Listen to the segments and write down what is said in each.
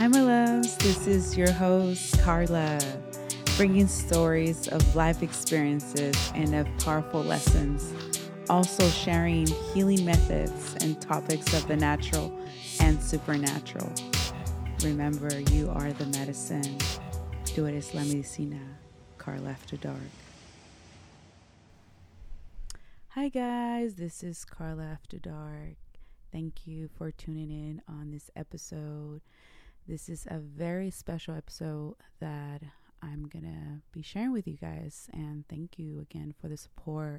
Hi, my loves. This is your host, Carla, bringing stories of life experiences and of powerful lessons, also sharing healing methods and topics of the natural and supernatural. Remember, you are the medicine. Tú eres la medicina. Carla After Dark. Hi, guys. This is Carla After Dark. Thank you for tuning in on this episode. This is a very special episode that I'm going to be sharing with you guys. And thank you again for the support.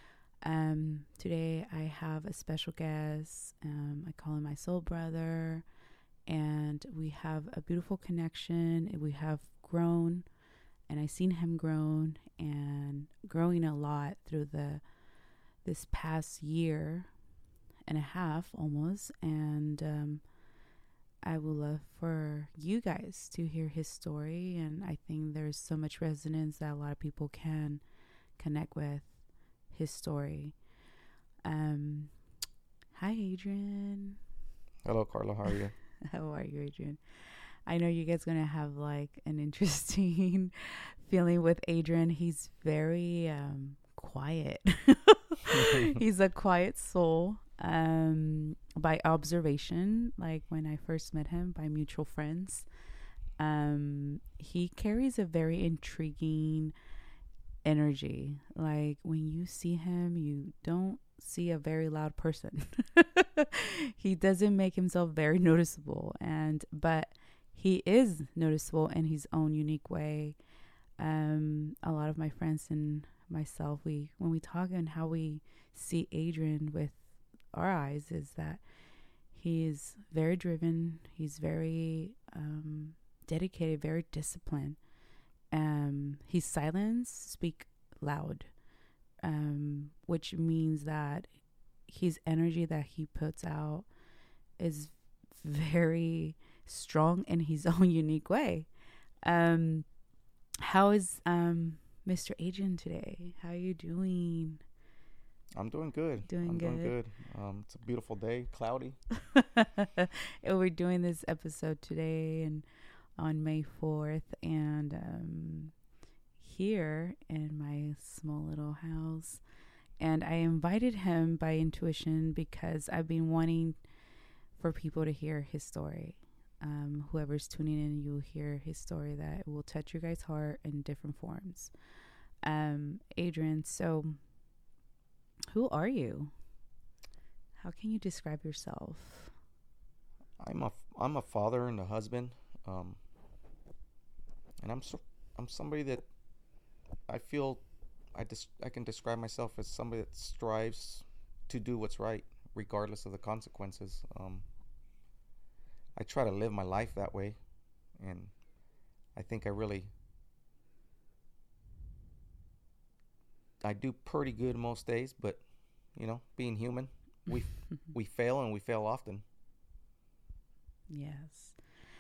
Today I have a special guest. I call him my soul brother. And we have a beautiful connection. We have grown. And I've seen him grown and growing a lot through this past year and a half almost. And I would love for you guys to hear his story, and I think there's so much resonance that a lot of people can connect with his story. Hi, Adrian. Hello, Carla. How are you? How are you, Adrian? I know you guys gonna have like an interesting feeling with Adrian. He's very quiet. He's a quiet soul. By observation, like when I first met him by mutual friends, he carries a very intriguing energy. Like when you see him, you don't see a very loud person. He doesn't make himself very noticeable, but he is noticeable in his own unique way. A lot of my friends and myself, when we talk and how we see Adrian with our eyes, is that he is very driven. He's very dedicated, very disciplined. His silence speak loud, which means that his energy that he puts out is very strong in his own unique way. How is Mr. Adrian today? How are you doing? I'm doing good. Doing good. It's a beautiful day, cloudy. And we're doing this episode today and on May 4th, and here in my small little house. And I invited him by intuition because I've been wanting for people to hear his story. Whoever's tuning in, you'll hear his story that will touch your guys' heart in different forms. Adrian, so who are you? How can you describe yourself? I'm a father and a husband, and I'm somebody that I feel I can describe myself as somebody that strives to do what's right, regardless of the consequences. I try to live my life that way, and I think I do pretty good most days, but being human, we fail, and we fail often. Yes.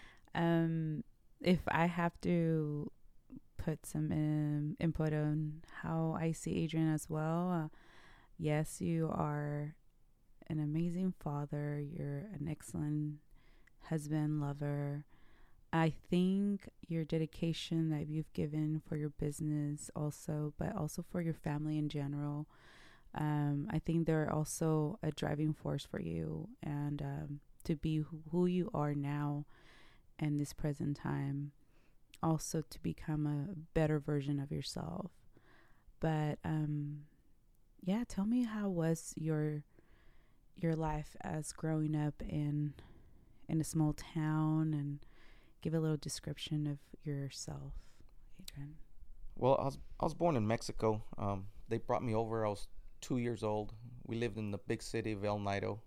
If I have to put some input on how I see Adrian as well, yes, you are an amazing father. You're an excellent husband, lover. I think your dedication that you've given for your business also, but also for your family in general, I think they're also a driving force for you, and to be who you are now in this present time, also to become a better version of yourself. But yeah, tell me, how was your life as growing up in a small town, and give a little description of yourself, Adrian. Well, I was born in Mexico. They brought me over. I was 2 years old. We lived in the big city of El Nido.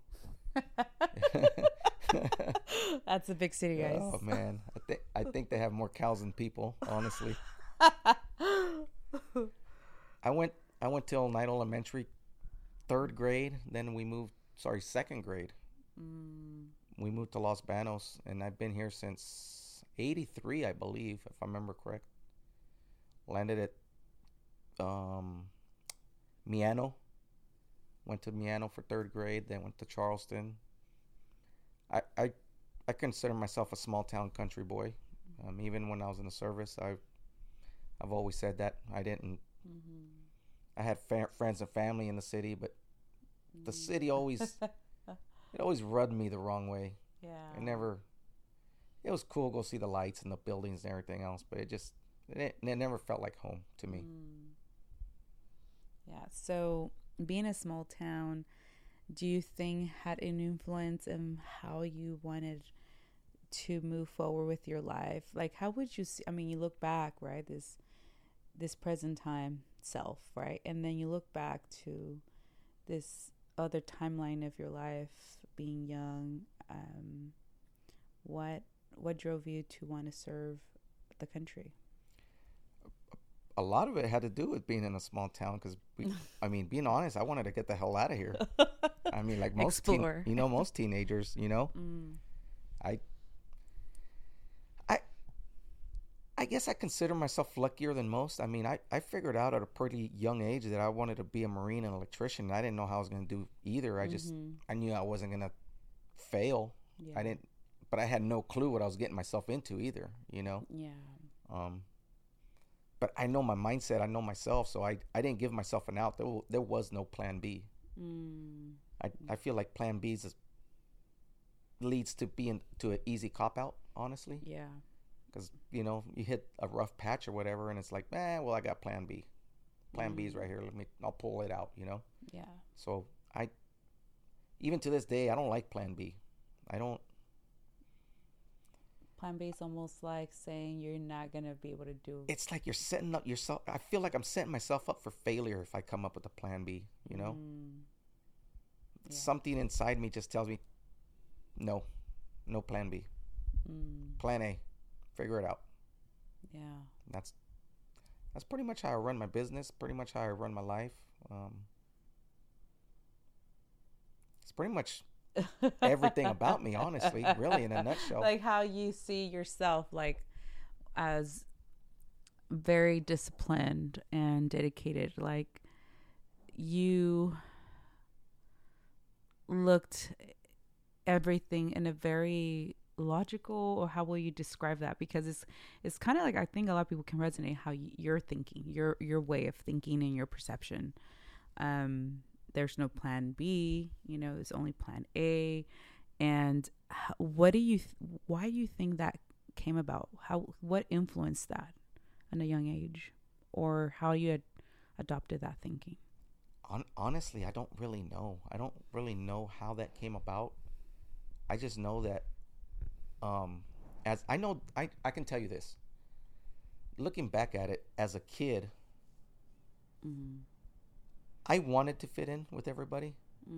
That's a big city, guys. Oh man, I think they have more cows than people, honestly. I went to El Nido Elementary, third grade. Then second grade. We moved to Los Banos, and I've been here since '83, I believe, if I remember correct. Landed at Miano. Went to Miano for third grade, then went to Charleston. I I consider myself a small town country boy. Even when I was in the service, I've always said that. I didn't. Mm-hmm. I had friends and family in the city, but the city always it always rubbed me the wrong way. Yeah. I never. It was cool to go see the lights and the buildings and everything else, but it never felt like home to me. Mm. Yeah. So, being a small town, do you think had an influence in how you wanted to move forward with your life? Like, how would you see? I mean, you look back, right? This present time self, right? And then you look back to this other timeline of your life, being young. What what drove you to want to serve the country? A lot of it had to do with being in a small town because I mean, being honest, I wanted to get the hell out of here. I mean, like Explore. most teenagers, Mm. I, I, I guess I consider myself luckier than most. I mean, I figured out at a pretty young age that I wanted to be a marine and electrician. I didn't know how I was going to do either. Mm-hmm. I knew I wasn't going to fail. Yeah. I didn't, but I had no clue what I was getting myself into either, Yeah. Um, but I know my mindset. I know myself, so I didn't give myself an out. There was no plan B. Mm. I feel like plan B leads to being to an easy cop out, honestly. Yeah. Because you hit a rough patch or whatever, and it's like, well, I got plan B. Plan B is right here. I'll pull it out. Yeah. So even to this day, I don't like plan B. I don't. Plan B is almost like saying you're not gonna be able to do. It's like you're setting up yourself. I feel like I'm setting myself up for failure if I come up with a plan B. Yeah. Something inside me just tells me, no plan B. Plan A, figure it out. Yeah. That's pretty much how I run my business. Pretty much how I run my life. It's pretty much everything about me, honestly, really, in a nutshell. Like how you see yourself, like as very disciplined and dedicated. Like you looked everything in a very logical, or how will you describe that? Because it's kind of like, I think a lot of people can resonate how you're thinking, your way of thinking and your perception. There's no plan B, there's only plan A. And why do you think that came about? What influenced that at a young age, or how you had adopted that thinking? Honestly, I don't really know. I don't really know how that came about. I just know that, as I know, I can tell you this. Looking back at it as a kid, Mm-hmm. I wanted to fit in with everybody,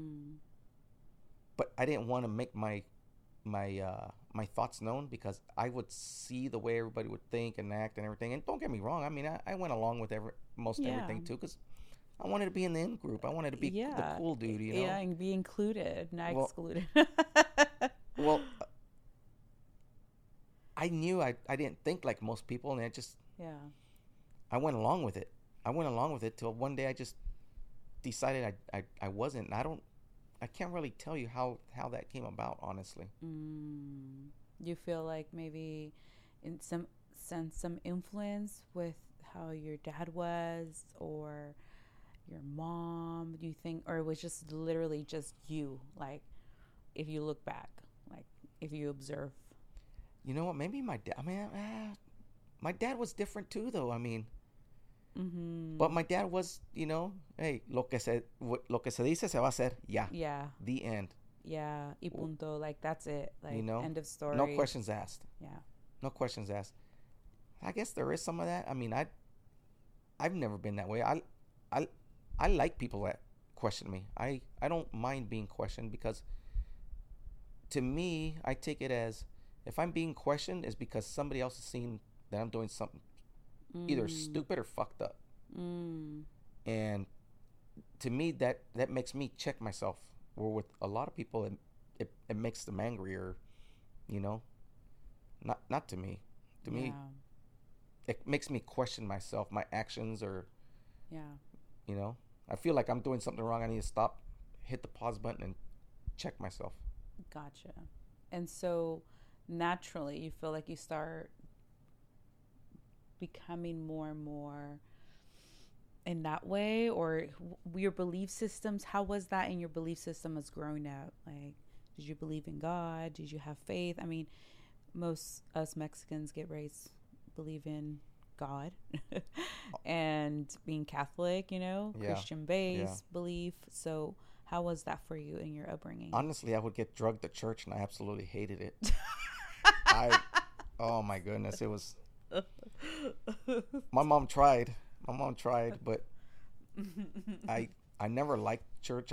but I didn't want to make my thoughts known, because I would see the way everybody would think and act and everything. And don't get me wrong, I mean, I went along with most everything too, because I wanted to be in the in group. I wanted to be the cool dude, Yeah, and be included, not excluded. Well, I knew I didn't think like most people, and I went along with it. I went along with it till one day I just decided I wasn't. And I can't really tell you how that came about, honestly. You feel like maybe in some sense some influence with how your dad was, or your mom, do you think? Or it was just literally just you, like, if you look back, like if you observe? You know what, maybe my dad, I mean, my dad was different too, though. I mean, but my dad was, hey, lo que se dice se va a hacer, ya. Yeah. The end. Yeah, y punto, like that's it, like, end of story. No questions asked. Yeah. No questions asked. I guess there is some of that. I mean, I've never been that way. I like people that question me. I don't mind being questioned, because to me, I take it as, if I'm being questioned, it's because somebody else has seen that I'm doing something either stupid or fucked up. And to me, that makes me check myself. Where with a lot of people, it makes them angry, or, not to me. To me, it makes me question myself, my actions, or, I feel like I'm doing something wrong. I need to stop, hit the pause button, and check myself. Gotcha. And so naturally, you feel like you start becoming more and more in that way, or your belief systems. How was that in your belief system as growing up? Like, did you believe in God? Did you have faith? I mean, most us Mexicans get raised believe in God and being Catholic, Yeah. Christian Yeah. based belief. So how was that for you in your upbringing? Honestly, I would get drugged to church, and I absolutely hated it. I, oh my goodness, it was. My mom tried. My mom tried, but I, I never liked church.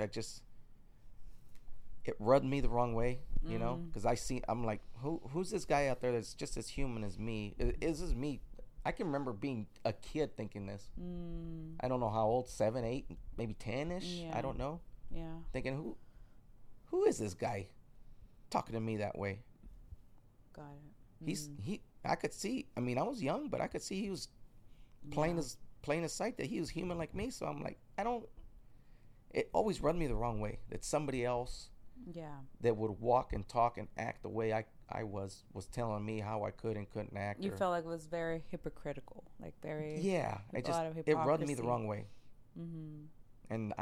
It rubbed me the wrong way, because I'm like, who's this guy out there that's just as human as me? Is this me? I can remember being a kid thinking this. I don't know how old, 7, 8, maybe 10-ish. I Yeah. don't know. Yeah. Thinking, who is this guy talking to me that way? Got it. I could see. I mean, I was young, but I could see he was plain as sight that he was human like me. So I'm like, I don't. It always rubbed me the wrong way that somebody else Yeah. that would walk and talk and act the way I was telling me how I could and couldn't act. You felt like it was very hypocritical, like very Yeah, a lot of it rubbed me the hypocrisy. wrong way. Mm-hmm. And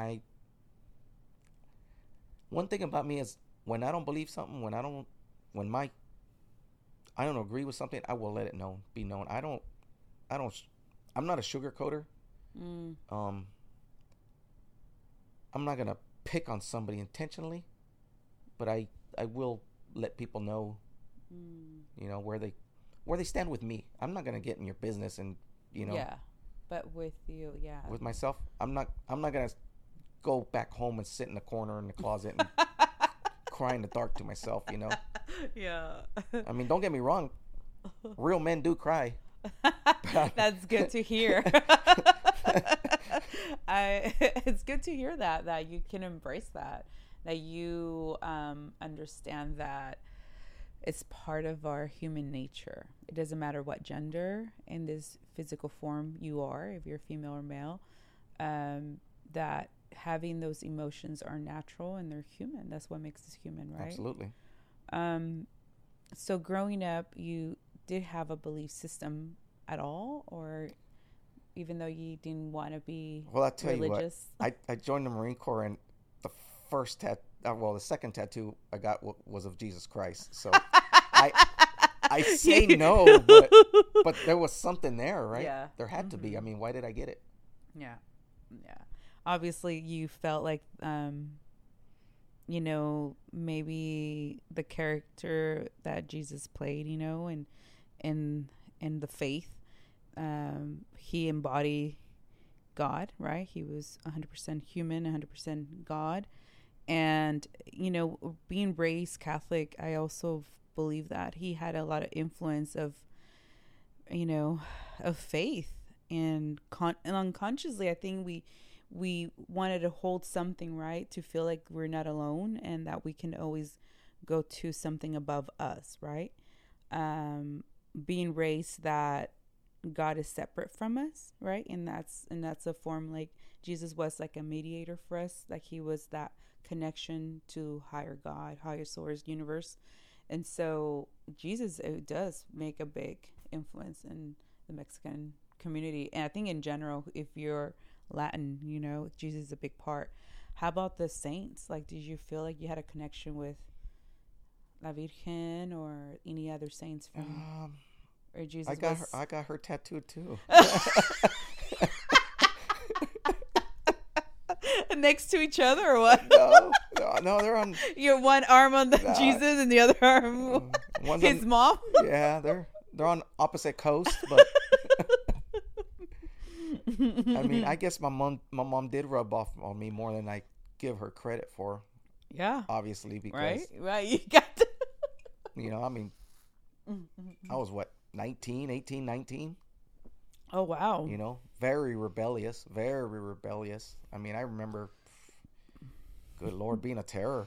one thing about me is when I don't believe something, when I don't agree with something, I will let it be known. I don't, I'm not a sugarcoater. Mm. I'm not gonna pick on somebody intentionally, but I will let people know, where they stand with me. I'm not gonna get in your business, and Yeah, but with you, yeah. with myself, I'm not gonna go back home and sit in the corner in the closet and cry in the dark to myself. Yeah. I mean, don't get me wrong, real men do cry. That's good to hear. It's good to hear that you can embrace that you understand that it's part of our human nature. It doesn't matter what gender in this physical form you are, if you're female or male, that having those emotions are natural and they're human. That's what makes us human, right? Absolutely. So growing up, you did have a belief system at all, or even though you didn't want to be Well, I'll tell religious? you what. I joined the Marine Corps, and the second tattoo I got was of Jesus Christ. So I say no, but there was something there, right? Yeah. There had to be. I mean, why did I get it? Yeah. Yeah. Obviously, you felt like, maybe the character that Jesus played, and in the faith, he embodied God, right? He was 100% human, 100% God. And, being raised Catholic, I also believe that he had a lot of influence of faith, and unconsciously, I think we wanted to hold something, right, to feel like we're not alone and that we can always go to something above us, right? Being raised that God is separate from us, right? And that's a form, like Jesus was like a mediator for us, like he was that connection to higher God, higher source, universe. And so Jesus, it does make a big influence in the Mexican community. And I think in general, if you're Latin, Jesus is a big part. How about the saints? Like, did you feel like you had a connection with La Virgen or any other saints from, or Jesus? I got her tattooed too. Next to each other, or what? No, they're on. Your one arm on the Jesus and the other arm his mom. Yeah, they're on opposite coasts, but I mean, I guess my mom did rub off on me more than I give her credit for. Yeah, obviously, because right, you got to. I mean, I was 18, 19. Oh wow. Very rebellious. I mean, I remember, good Lord, being a terror.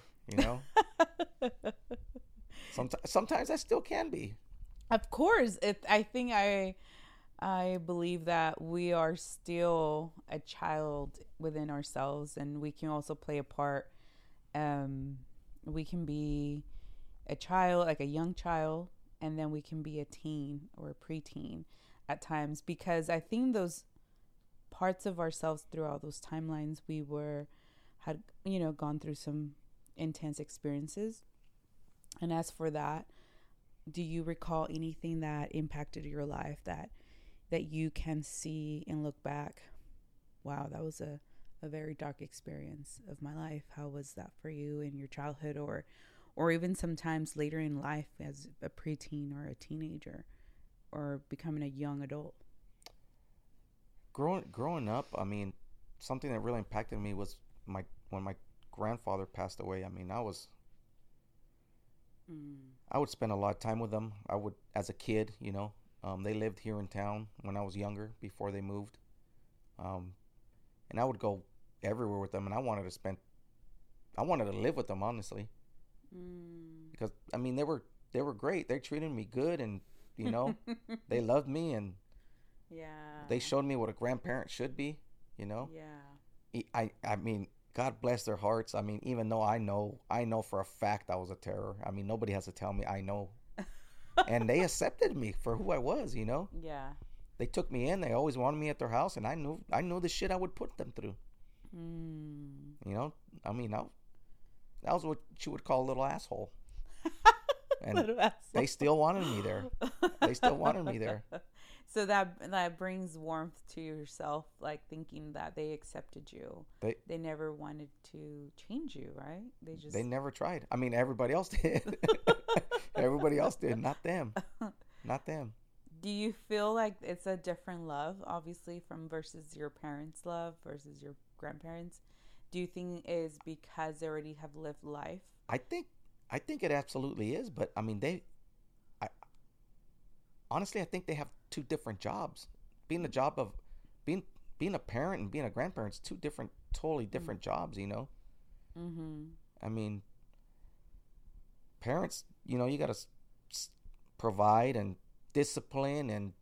Sometimes I still can be. Of course, I think I believe that we are still a child within ourselves, and we can also play a part. We can be a child, like a young child, and then we can be a teen or a preteen at times, because I think those parts of ourselves throughout those timelines, we had gone through some intense experiences. And as for that, do you recall anything that impacted your life that you can see and look back? Wow, that was a very dark experience of my life. How was that for you in your childhood, or even sometimes later in life as a preteen or a teenager or becoming a young adult? Growing up, I mean, something that really impacted me was when my grandfather passed away. I mean, I would spend a lot of time with them. I would, as a kid, they lived here in town when I was younger before they moved. And I would go everywhere with them, and I wanted to live with them, honestly, because I mean they were great. They treated me good, and they loved me, and Yeah. they showed me what a grandparent should be. Yeah. I mean, God bless their hearts. I mean, even though I know for a fact I was a terror. I mean, nobody has to tell me. I know, and they accepted me for who I was. Yeah. They took me in. They always wanted me at their house, and I knew the shit I would put them through. I mean, that was what you would call a little asshole. And Little asshole. they still wanted me there. They still wanted me there. So that brings warmth to yourself, like thinking that they accepted you. They never wanted to change you, right? They never tried. I mean, everybody else did. Everybody else did, not them. Not them. Do you feel like it's a different love, obviously, from versus your parents' love versus your grandparents? Do you think it is because they already have lived life? I think it absolutely is, but I mean, honestly, I think they have two different jobs. Being a parent and being a grandparent is two totally different jobs. Mm-hmm. I mean, parents, you got to provide and discipline and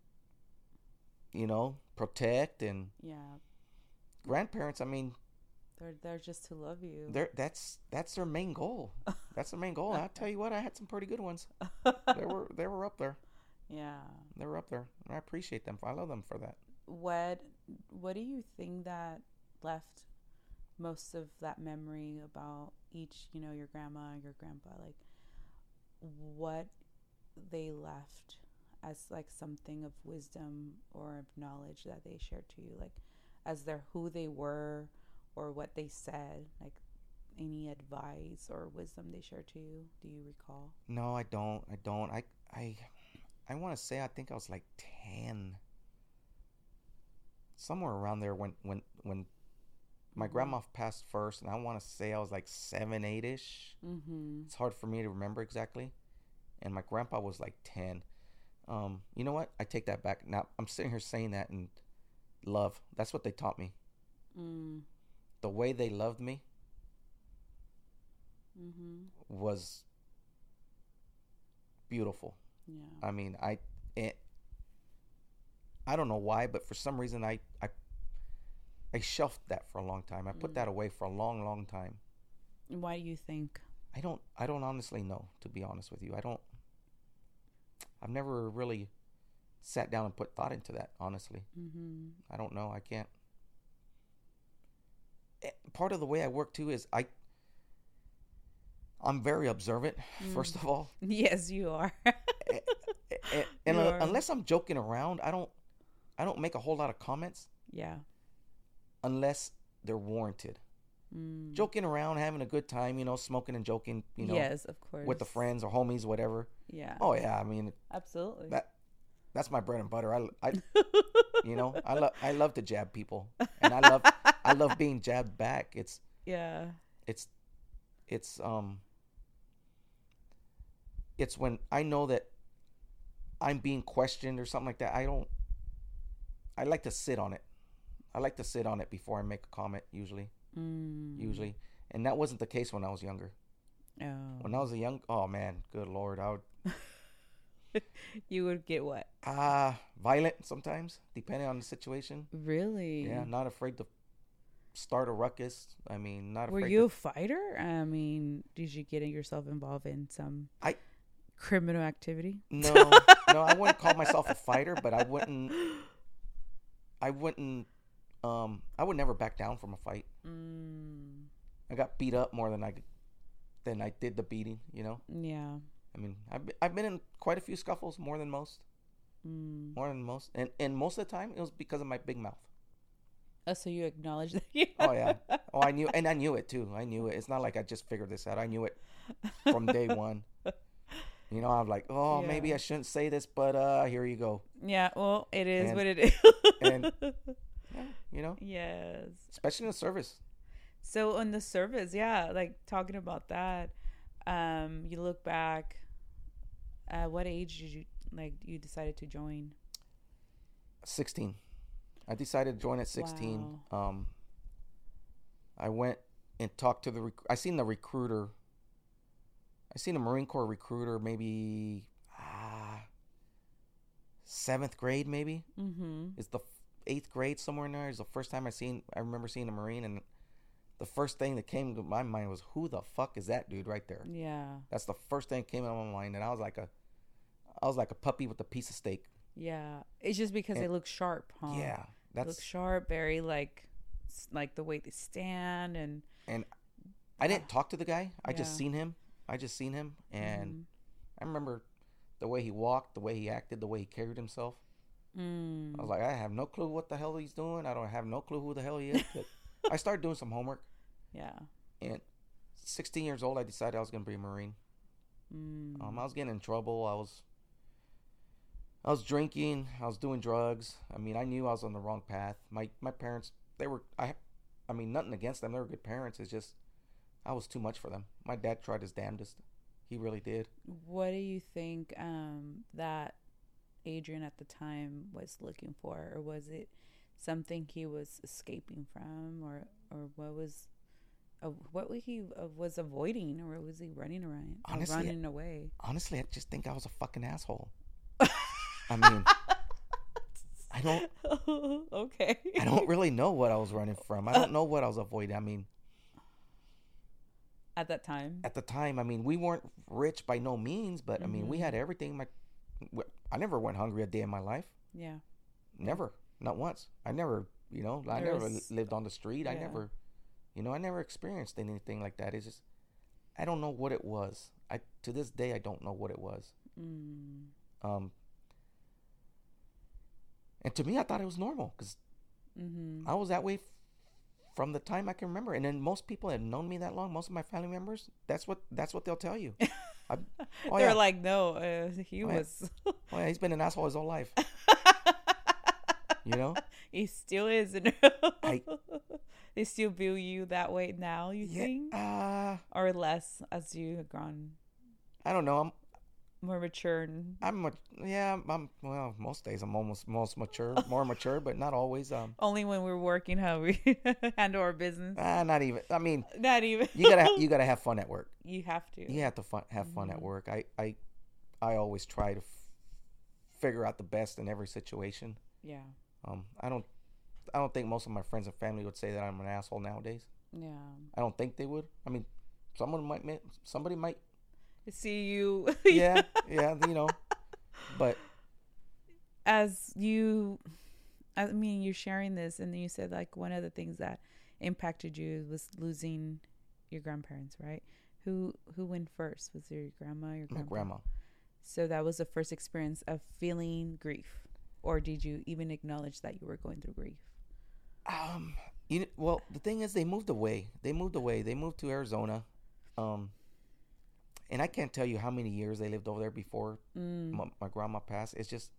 protect, and Yeah. grandparents, I mean, They're just to love you. that's their main goal. That's their main goal. And I'll tell you what, I had some pretty good ones. They were up there. Yeah. They were up there. I appreciate them. I love them for that. What do you think that left most of that memory about each, your grandma, your grandpa, like what they left as like something of wisdom or of knowledge that they shared to you, like as their who they were or what they said, like any advice or wisdom they shared to you? Do you recall? No, I don't. I want to say I think I was like 10, somewhere around there when my grandma passed first, and I want to say I was like 7, 8ish. Mm-hmm. It's hard for me to remember exactly. And my grandpa was like 10. You know what? I take that back. Now I'm sitting here saying that, and love. That's what they taught me. The way they loved me was beautiful. Yeah. I mean, I don't know why, but for some reason I shelved that for a long time. I put that away for a long, long time. Why do you think? I don't honestly know, to be honest with you. I've never really sat down and put thought into that, honestly. I don't know. I can't. Part of the way I work too is I'm very observant, first of all. Yes, you are. And unless I'm joking around, I don't make a whole lot of comments. Yeah. Unless they're warranted. Joking around, having a good time, smoking and joking, Yes, of course. with the friends or homies, whatever. Yeah. Oh yeah, I mean, absolutely. That's my bread and butter. I love to jab people, and I love being jabbed back. It's when I know that I'm being questioned or something like that. I like to sit on it. I like to sit on it before I make a comment, usually. And that wasn't the case when I was younger. Oh. When I was oh man, good Lord, I would. You would get what? Violent sometimes, depending on the situation. Really? Yeah, not afraid to start a ruckus. I mean, not Were afraid you to. a fighter? I mean, did you get yourself involved in some I criminal activity? No, no, I wouldn't call myself a fighter, but I wouldn't, I would never back down from a fight. Mm, I got beat up more than I did the beating. You know. yeah. I mean, I've been in quite a few scuffles, more than most, Mm. and most of the time it was because of my big mouth. Oh, so you acknowledge that? You Oh yeah. Oh, I knew it too. I knew it. It's not like I just figured this out. I knew it from day one. You know, I'm like, oh, maybe Yeah. I shouldn't say this, but here you go. Yeah. Well, it is And what it is. and yeah, you know, Yes. especially in the service. So on the service, yeah, like talking about that, you look back. What age did you decided to join? 16. I decided to join at 16. Wow. I went and talked to I seen the recruiter. I seen a Marine Corps recruiter maybe 7th grade maybe. Mm-hmm. It's the 8th grade somewhere in there. It's the first time I remember seeing a Marine, and the first thing that came to my mind was, who the fuck is that dude right there? Yeah. That's the first thing that came to my mind, and I was like a puppy with a piece of steak. Yeah. It's just because And they look sharp, huh? yeah, They look sharp, very like the way they stand and and I didn't talk to the guy. I just Yeah. seen him. And Mhm. I remember the way he walked, the way he acted, the way he carried himself. I was like, I have no clue what the hell he's doing. I don't have no clue who the hell he is. But I started doing some homework, Yeah. and 16 years old, I decided I was going to be a Marine. I was getting in trouble. I was drinking. I was doing drugs. I mean, I knew I was on the wrong path. My parents, I mean, nothing against them. They were good parents. It's just I was too much for them. My dad tried his damnedest. He really did. What do you think that Adrian at the time was looking for, or was it something he was escaping from, or what he was avoiding, or was he running around, running away? Honestly, I just think I was a fucking asshole. I mean, I don't. Okay. I don't really know what I was running from. I don't know what I was avoiding. I mean, At that time. at the time, I mean, we weren't rich by no means, but I mean, we had everything. I never went hungry a day in my life. Yeah. Never, not once. I never, I never lived on the street. I never, I never experienced anything like that. It's just, I don't know what it was. To this day, I don't know what it was. And to me, I thought it was normal because I was that way from the time I can remember. And then most people that have known me that long, most of my family members, that's what they'll tell you. They're like, no, he was. Oh yeah, he's been an asshole his whole life. He still is. They still view you that way now, you think? Or less as you have grown I don't know. more mature. Well, most days I'm almost more mature, but not always. Only when we're working how we handle our business. Not even. I mean, Not even. you gotta have fun at work. You have to. You have to have fun at work. I always try to figure out the best in every situation. Yeah. I don't think most of my friends and family would say that I'm an asshole nowadays. Yeah. I don't think they would. I mean, somebody might see you. yeah, but as you, I mean, you're sharing this, and you said like one of the things that impacted you was losing your grandparents, right? Who went first? Was your grandma or your grandpa? my grandma. So that was the first experience of feeling grief, or did you even acknowledge that you were going through grief? Well, the thing is, they moved away. They moved to Arizona. And I can't tell you how many years they lived over there before my grandma passed. It's just,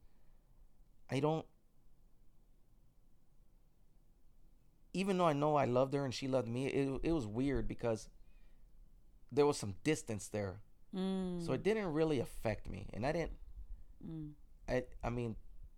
even though I know I loved her and she loved me, it was weird because there was some distance there. So it didn't really affect me. And I didn't, I mean,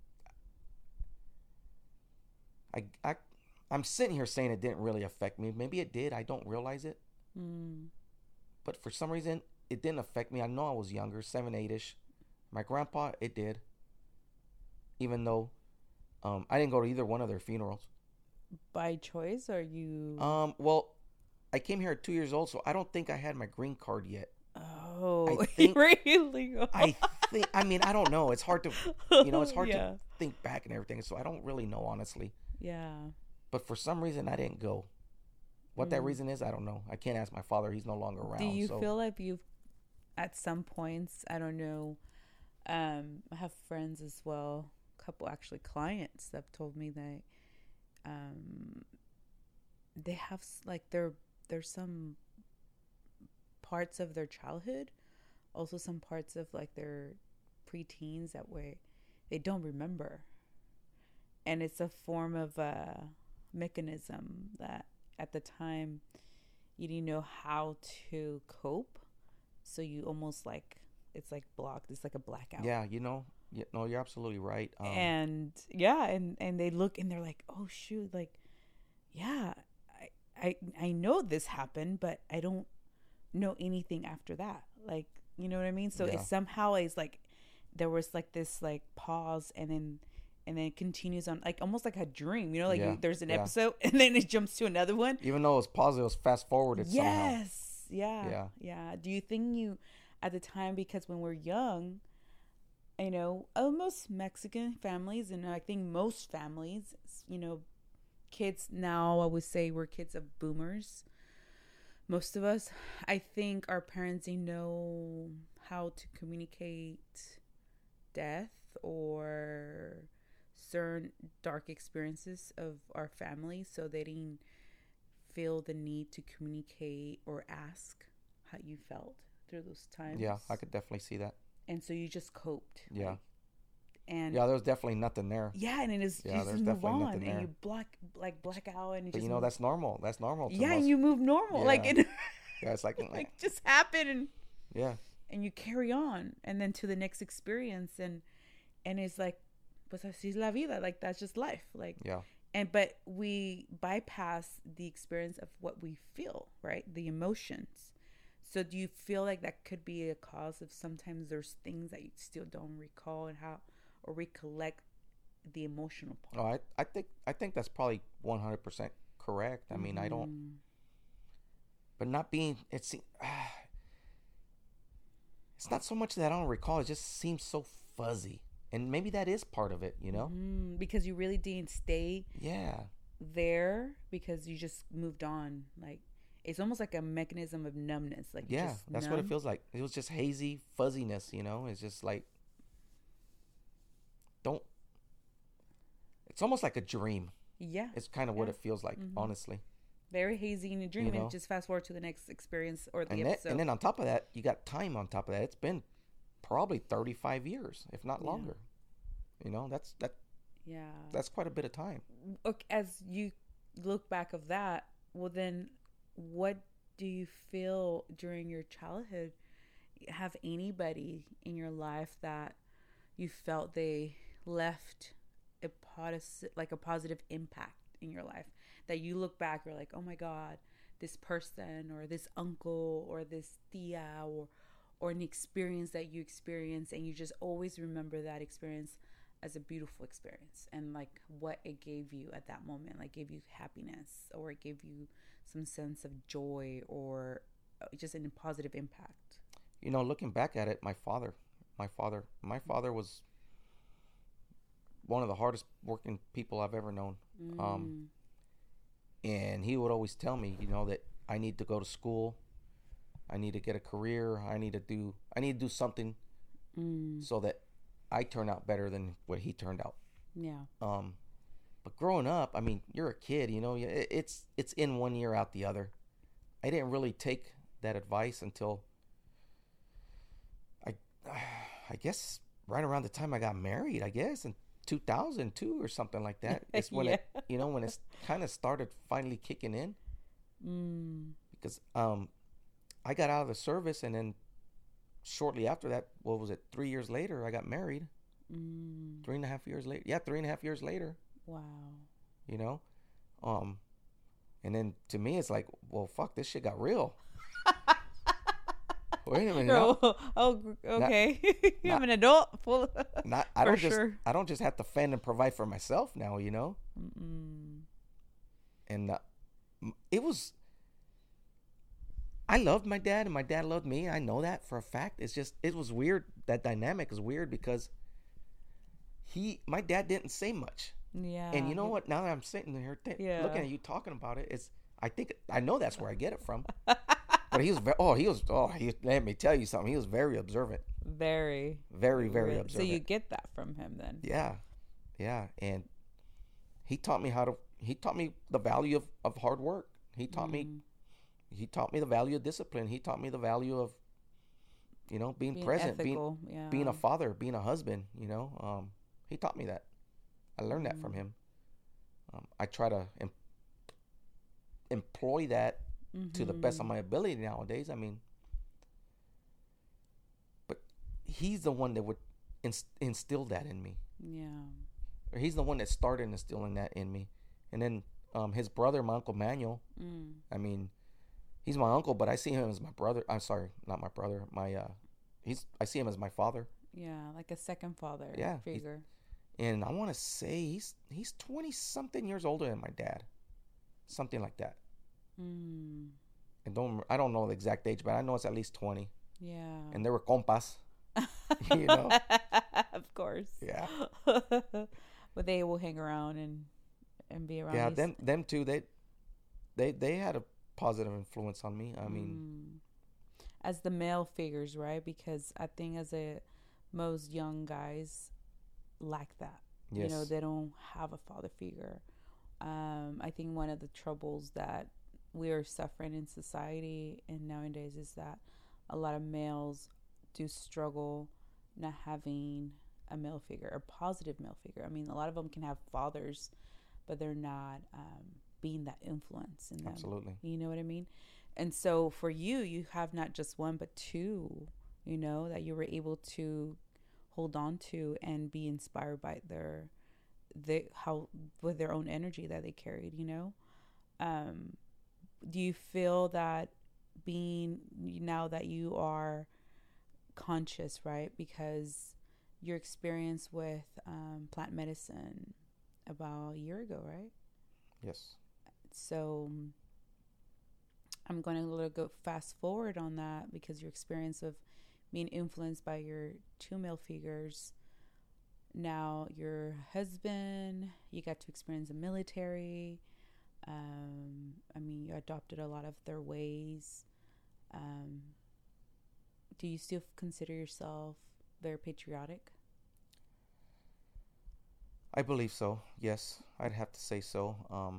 I'm sitting here saying it didn't really affect me. Maybe it did. I don't realize it. But for some reason, it didn't affect me. I know I was younger, 7, 8-ish. My grandpa, it did. Even though I didn't go to either one of their funerals. by choice, or you? Well, I came here at 2 years old, so I don't think I had my green card yet. I Oh, think really? I think I mean I don't know. It's hard to it's hard Yeah. to think back and everything, so I don't really know honestly. Yeah. But for some reason I didn't go. What that Mm. reason is, I don't know. I can't ask my father. He's no longer around. Do you So feel like you've, at some points, I don't know, I have friends as well, a couple actually clients that have told me that um, they have like there's some parts of their childhood, also some parts of like their preteens that way they don't remember, and it's a form of a mechanism that at the time you didn't know how to cope, so you almost like it's like blocked. It's like a blackout. yeah, no, you're absolutely right. And yeah, and they look and they're like, oh shoot, like yeah, I know this happened, but I don't know anything after that. Like, you know what I mean? So Yeah. it somehow is like there was like this like pause, and then it continues on like almost like a dream. You know, like Yeah, there's an yeah. episode and then it jumps to another one. Even though it was paused, it was fast forwarded somehow. Yes. Yeah. Yeah. Yeah. Do you think you, at the time, because when we're young, most Mexican families, and I think most families, kids now, I would say we're kids of boomers. Most of us, I think our parents, they know how to communicate death or certain dark experiences of our family, so they didn't feel the need to communicate or ask how you felt through those times. Yeah, I could definitely see that. And so you just coped. Yeah. Like, and Yeah, there was definitely nothing there. yeah, and it is Yeah, you just there's move definitely on, nothing and there. you black out, and you But just that's normal. That's normal to yeah, most. and you move normal, Yeah. like it Yeah, it's like like just happen, yeah. and you carry on, and then to the next experience, and it's like, pues así es la vida, like that's just life, like. Yeah. But we bypass the experience of what we feel, right? The emotions. So do you feel like that could be a cause of sometimes there's things that you still don't recall and how, or recollect the emotional part? Oh, I think that's probably 100% correct. I mean, I don't, Mm. but not being it's not so much that I don't recall. It just seems so fuzzy, and maybe that is part of it. Because you really didn't stay Yeah. there because you just moved on. Like it's almost like a mechanism of numbness. Like you're Yeah, just that's what it numb. feels like. It was just hazy fuzziness. It's just like don't. It's almost like a dream. Yeah, It's kind of what Yeah. it feels like, Mhm. honestly. very hazy in a dream, You know? and just fast forward to the next experience or the And episode. then on top of that, you got time on top of that. It's been probably 35 years, if not Yeah. longer. Yeah. That's quite a bit of time. Okay, as you look back of that, well then what do you feel during your childhood? Have anybody in your life that you felt they left a positive impact in your life, that you look back, you're like, oh my god, this person or this uncle or this tia or an experience that you experienced, and you just always remember that experience as a beautiful experience, and like what it gave you at that moment, like gave you happiness or it gave you some sense of joy or just a positive impact. Looking back at it, my father was one of the hardest working people I've ever known. And he would always tell me, that I need to go to school, I need to get a career, I need to do something so that I turn out better than what he turned out. Yeah. But growing up, I mean, you're a kid, it's in one ear out the other. I didn't really take that advice until I guess right around the time I got married, I guess in 2002 or something like that. It's when Yeah. when it's kind of started finally kicking in. Because I got out of the service, and then shortly after that, what was it, 3 years later, I got married. 3.5 years later. Yeah, 3.5 years later. Wow. And then to me, it's like, well, fuck, this shit got real. Wait a minute. Okay. I'm not- an adult. Full. I For sure. don't just have to fend and provide for myself now. Mm-mm. And it was. I loved my dad, and my dad loved me. I know that for a fact. It's just it was weird. That dynamic is weird because my dad didn't say much. Yeah. And you know what? Now that I'm sitting here looking at you talking about it, I know that's where I get it from. But let me tell you something. He was very observant. Very, very, very observant. So you get that from him then. Yeah. And he taught me the value of hard work. He taught me the value of discipline. He taught me the value of, being present, ethical, being a father, being a husband, he taught me that. I learned that from him. I try to employ that to the best of my ability nowadays. I mean, but he's the one that would instill that in me. Yeah. Or he's the one that started instilling that in me. And then his brother, my Uncle Manuel, I mean, he's my uncle, but I see him as my brother. I'm sorry, not my brother. I see him as my father. Yeah, like a second father figure. And I want to say he's 20 something years older than my dad, something like that. I don't know the exact age, but I know it's at least 20. Yeah. And they were compas, Of course. Yeah. But they will hang around and be around. Yeah, them two. They had a positive influence on me. I mean, as the male figures, right? Because I think most young guys lack that. yes. They don't have a father figure. I think one of the troubles that we are suffering in society and nowadays is that a lot of males do struggle not having a male figure, a positive male figure. I mean, a lot of them can have fathers, but they're not being that influence in them. Absolutely. You know what I mean? And so for you have not just one, but two, that you were able to hold on to and be inspired by with their own energy that they carried, do you feel that now that you are conscious, right? Because your experience with plant medicine about a year ago, right? Yes. So I'm going to go fast forward on that because your experience of being influenced by your two male figures. Now your husband, you got to experience the military. I mean, you adopted a lot of their ways. Do you still consider yourself very patriotic? I believe so. Yes, I'd have to say so.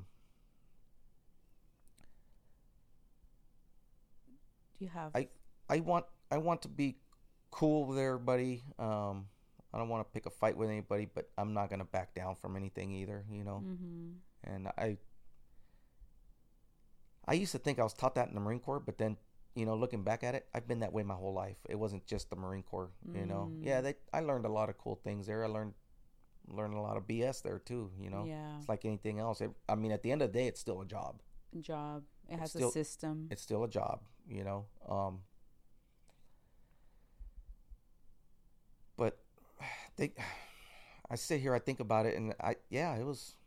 Do you have? I want to be cool with everybody. I don't want to pick a fight with anybody, but I'm not gonna back down from anything either. And I used to think I was taught that in the Marine Corps, but then, looking back at it, I've been that way my whole life. It wasn't just the Marine Corps, Yeah, I learned a lot of cool things there. I learned a lot of BS there too, Yeah. It's like anything else. At the end of the day, it's still a job. It has a system. It's still a job, But I sit here, I think about it, and it was.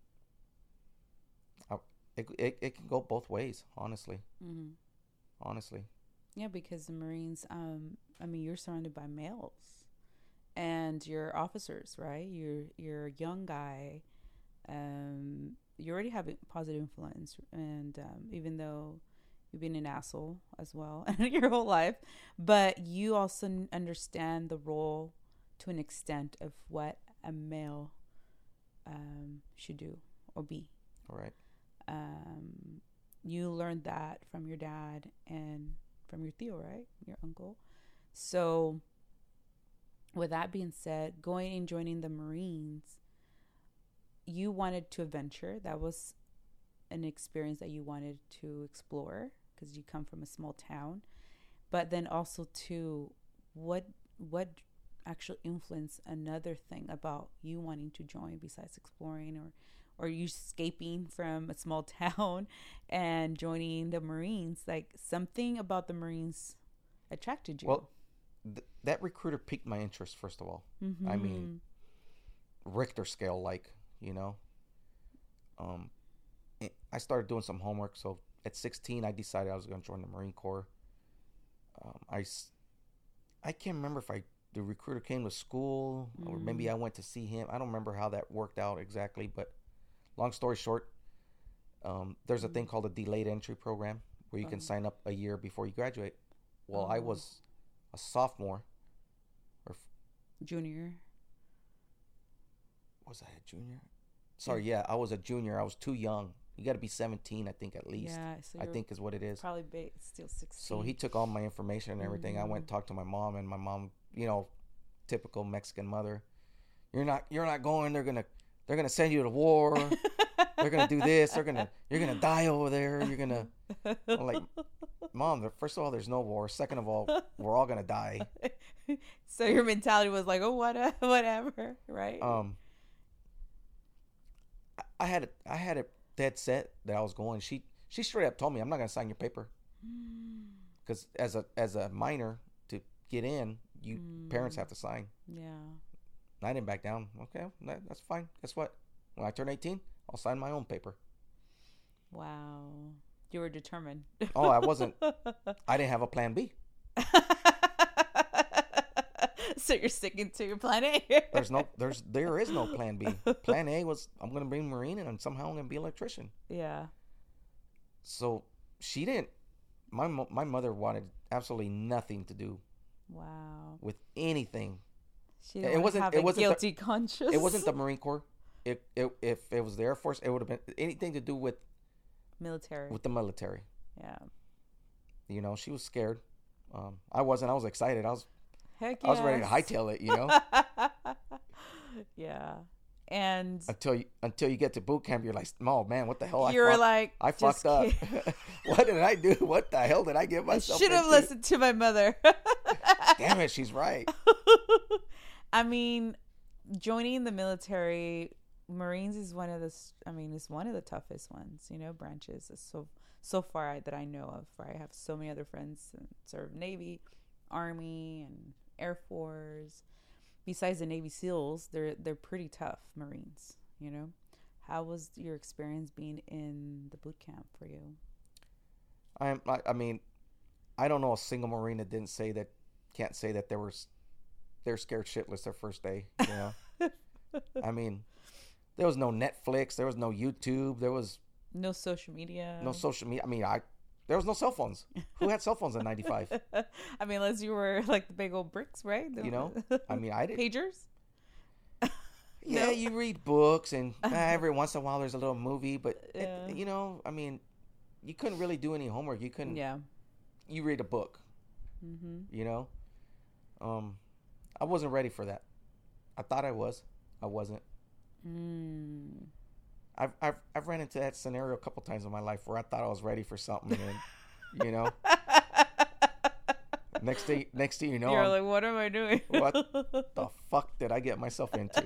It can go both ways, honestly. Mm-hmm. Honestly. Yeah, because the Marines, you're surrounded by males, and you're officers, right? You're a young guy. You already have a positive influence, and even though you've been an asshole as well your whole life, but you also understand the role to an extent of what a male should do or be. All right. You learned that from your dad and from your tío, right? Your uncle. So with that being said, going and joining the Marines, you wanted to adventure. That was an experience that you wanted to explore because you come from a small town. But then also too, what actually influenced another thing about you wanting to join besides exploring or you escaping from a small town and joining the Marines? Like, something about the Marines attracted you. Well, that recruiter piqued my interest, first of all. Mm-hmm. I mean, Richter scale, I started doing some homework. So at 16, I decided I was going to join the Marine Corps. Um, I, I can't remember if the recruiter came to school or maybe I went to see him. I don't remember how that worked out exactly, but long story short, there's a thing called a delayed entry program where you can sign up a year before you graduate. Well, I was a sophomore or Junior. was I a junior? Sorry, yeah, I was a junior. I was too young. You got to be 17, I think, at least. Yeah, so I think is what it is. Probably still 16. So he took all my information and everything. I went and talked to my mom, and my mom, typical Mexican mother. You're not going. They're gonna send you to war. They're gonna do this. You're gonna die over there. I'm like, Mom, first of all, there's no war. Second of all, we're all gonna die. So your mentality was like, oh, whatever, right? I had it dead set that I was going. She straight up told me, I'm not gonna sign your paper, because as a minor to get in, parents have to sign. Yeah. And I didn't back down. Okay, that's fine. Guess what? When I turn 18, I'll sign my own paper. Wow, you were determined. Oh, I wasn't. I didn't have a plan B. So you're sticking to your plan A. There is no plan B. Plan A was, I'm going to be a Marine and somehow I'm going to be an electrician. Yeah. So she didn't. My mother wanted absolutely nothing to do. Wow. With anything. She didn't have a guilty conscience. It wasn't the Marine Corps. If it was the Air Force, it would have been anything to do with military. With the military. Yeah. She was scared. I wasn't. I was excited. I was ready to hightail it. Yeah. And until you get to boot camp, you're like, oh man, what the hell? I fucked up. What did I do? What the hell did I get myself into? I should have listened to my mother. Damn it, she's right. I mean, joining the military, Marines is one of the toughest ones, branches. So far that I know of. I have so many other friends that serve Navy, Army, and Air Force. Besides the Navy SEALs, they're pretty tough Marines. How was your experience being in the boot camp for you? I mean, I don't know a single Marine that can't say that they're scared shitless their first day. I mean, there was no Netflix, there was no YouTube, there was no social media. I mean, there was no cell phones. Who had cell phones in '95? I mean, unless you were like the big old bricks, right? I mean, I did pagers. Yeah, you read books, and every once in a while there's a little movie, but I mean, you couldn't really do any homework. You couldn't. Yeah. You read a book. Mm-hmm. I wasn't ready for that. I thought I was. I wasn't. I've ran into that scenario a couple times in my life where I thought I was ready for something, and next thing you know, you're like, what am I doing? What the fuck did I get myself into?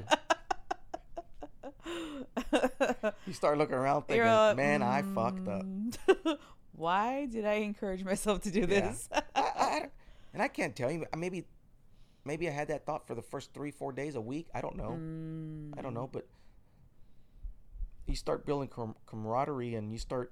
You start looking around thinking, man, I fucked up. Why did I encourage myself to do this? And I can't tell you. Maybe I had that thought for the first 3-4 days a week. I don't know. But you start building camaraderie, and you start,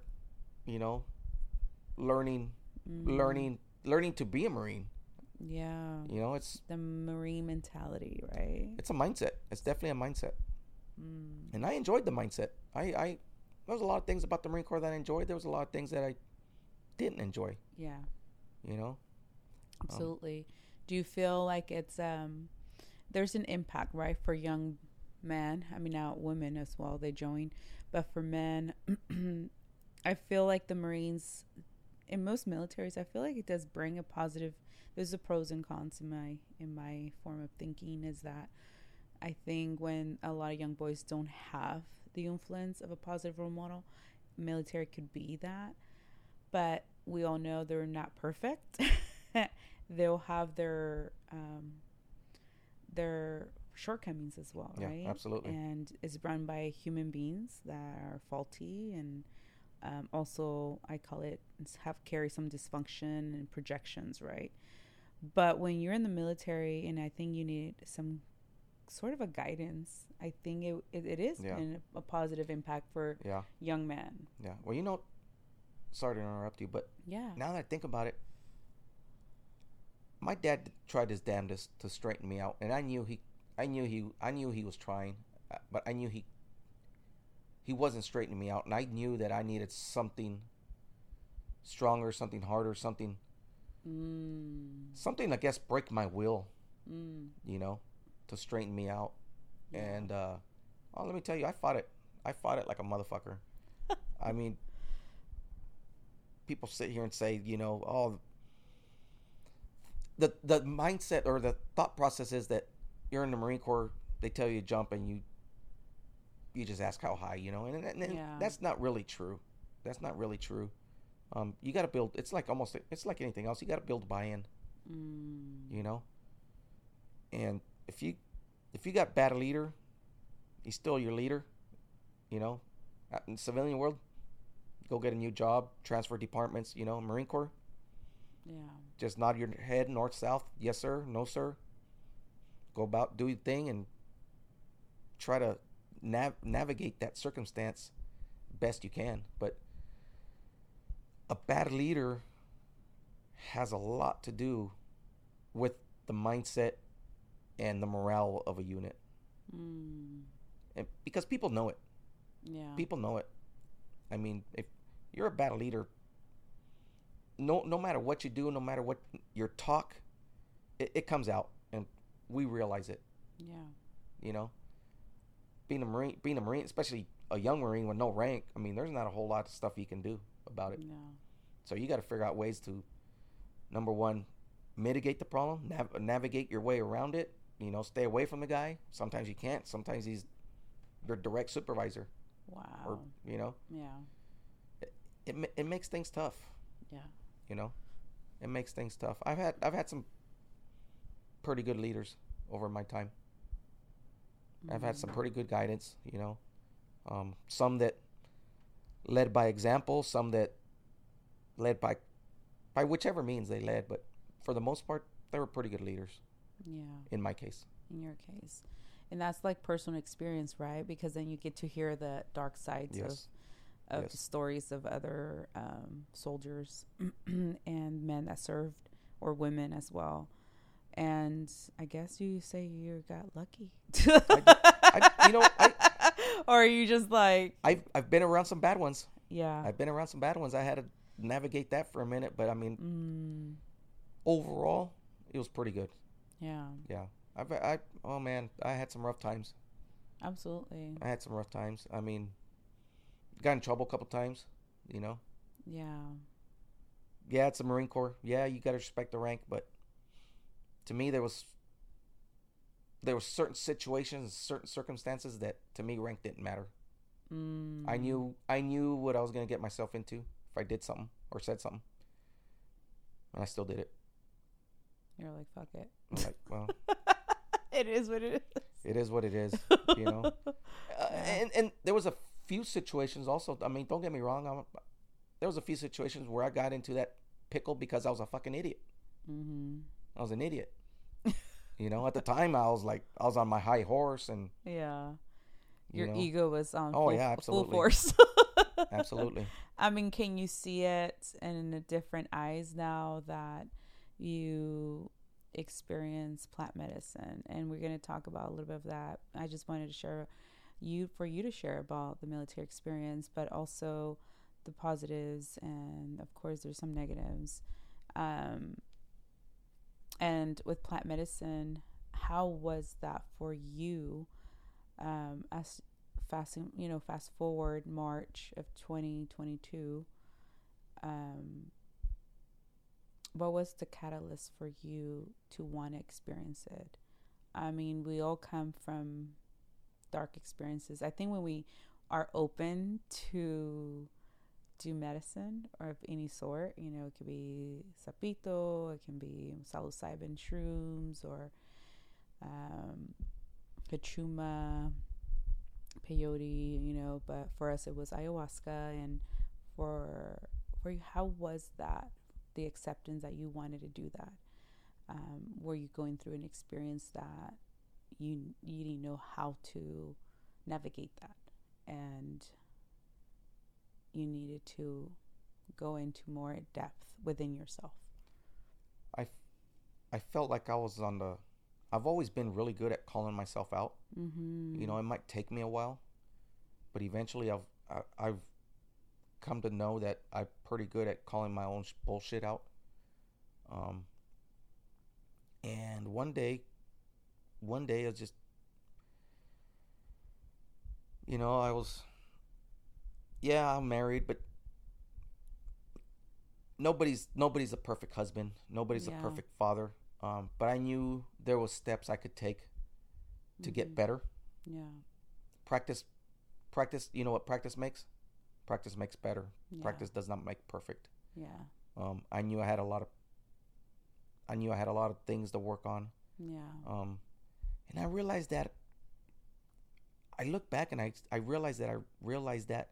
learning to be a Marine. Yeah. It's the Marine mentality, right? It's a mindset. It's definitely a mindset. And I enjoyed the mindset. There was a lot of things about the Marine Corps that I enjoyed. There was a lot of things that I didn't enjoy. Yeah. Absolutely. Do you feel like it's there's an impact, right, for young men? I mean, now women as well, they join, but for men, I feel like the Marines, in most militaries, I feel like it does bring a positive. There's the pros and cons in my form of thinking. Is that I think when a lot of young boys don't have the influence of a positive role model, military could be that. But we all know they're not perfect. They'll have their shortcomings as well, right? Yeah, absolutely. And it's run by human beings that are faulty, and also I call it carry some dysfunction and projections, right? But when you're in the military, and I think you need some sort of a guidance. I think it is Yeah. been a positive impact for Yeah. young men. Yeah. Well, you know, sorry to interrupt you, but Yeah. now that I think about it, my dad tried his damnedest to straighten me out, and I knew he was trying, but I knew he wasn't straightening me out, and I knew that I needed something stronger, something harder, something I guess break my will, Mm. you know, to straighten me out. Yeah. And oh, let me tell you, I fought it. I fought it like a motherfucker. I mean, people sit here and say, you know, oh, the mindset or the thought process is that you're in the Marine Corps, they tell you to jump, and you just ask how high, you know, and Yeah. that's not really true. That's not really true. You got to build. It's like anything else. You got to build buy-in, you know. And if you got bad leader, he's still your leader, you know. In the civilian world, go get a new job, transfer departments, you know. Marine Corps, Yeah. just nod your head north south, yes sir, no sir. Go about, do your thing, and try to navigate that circumstance best you can. But a bad leader has a lot to do with the mindset and the morale of a unit. And because people know it. Yeah. People know it. I mean, if you're a bad leader, no matter what you do, no matter what your talk, it comes out, and we realize it. Yeah. You know, being a Marine, especially a young Marine with no rank. I mean, there's not a whole lot of stuff you can do about it. No. So you got to figure out ways to, number one, mitigate the problem, navigate your way around it. You know, stay away from the guy. Sometimes you can't. Sometimes he's your direct supervisor. Wow. Or, you know. Yeah. It makes things tough. Yeah. You know, it makes things tough. I've had some pretty good leaders over my time. I've had some pretty good guidance. You know, some that led by example, some that led by whichever means they led. But for the most part, they were pretty good leaders. Yeah. In my case. In your case. And that's like personal experience, right? Because then you get to hear the dark sides Yes. of Yes. the stories of other soldiers and men that served, or women as well. And I guess you say you got lucky. Or are you just like... I've been around some bad ones. Yeah. I've been around some bad ones. I had to navigate that for a minute. But, I mean, overall, it was pretty good. Yeah. Yeah. Oh, man, I had some rough times. Absolutely. I had some rough times. I mean, got in trouble a couple times, you know. Yeah. Yeah, it's the Marine Corps. Yeah, you got to respect the rank. But to me, there was certain situations, certain circumstances that, to me, rank didn't matter. I knew what I was going to get myself into if I did something or said something. And I still did it. You're like, fuck it. I'm like, well... It is what it is. It is what it is, you know. And there was a few situations also. I mean, don't get me wrong. There was a few situations where I got into that pickle because I was a fucking idiot. I was an idiot. You know, at the time I was on my high horse, and yeah, your ego was on full force. Absolutely. I mean, can you see it in a different eyes now that you experience plant medicine? And we're going to talk about a little bit of that. I just wanted to share for you to share about the military experience, but also the positives, and of course there's some negatives. And with plant medicine, how was that for you? As fast forward March of 2022, what was the catalyst for you to want to experience it? I mean, we all come from dark experiences. I think when we are open to do medicine or of any sort, you know, it could be sapito, it can be psilocybin shrooms, or kachuma, peyote, you know, but for us it was ayahuasca. And for you, how was that? The acceptance that you wanted to do that? Were you going through an experience that you need to know how to navigate that, and you needed to go into more depth within yourself. I, I felt like I was on the. I've always been really good at calling myself out. Mm-hmm. You know, it might take me a while, but eventually I've come to know that I'm pretty good at calling my own bullshit out. Um, and one day I was just, I was, yeah, I'm married, but nobody's a perfect husband. Nobody's a Yeah. perfect father. But I knew there was steps I could take to get better. Yeah. Practice. You know what practice makes? Practice makes better. Yeah. Practice does not make perfect. Yeah. I knew I had a lot of things to work on. Yeah. And I realized that. I look back and I realized that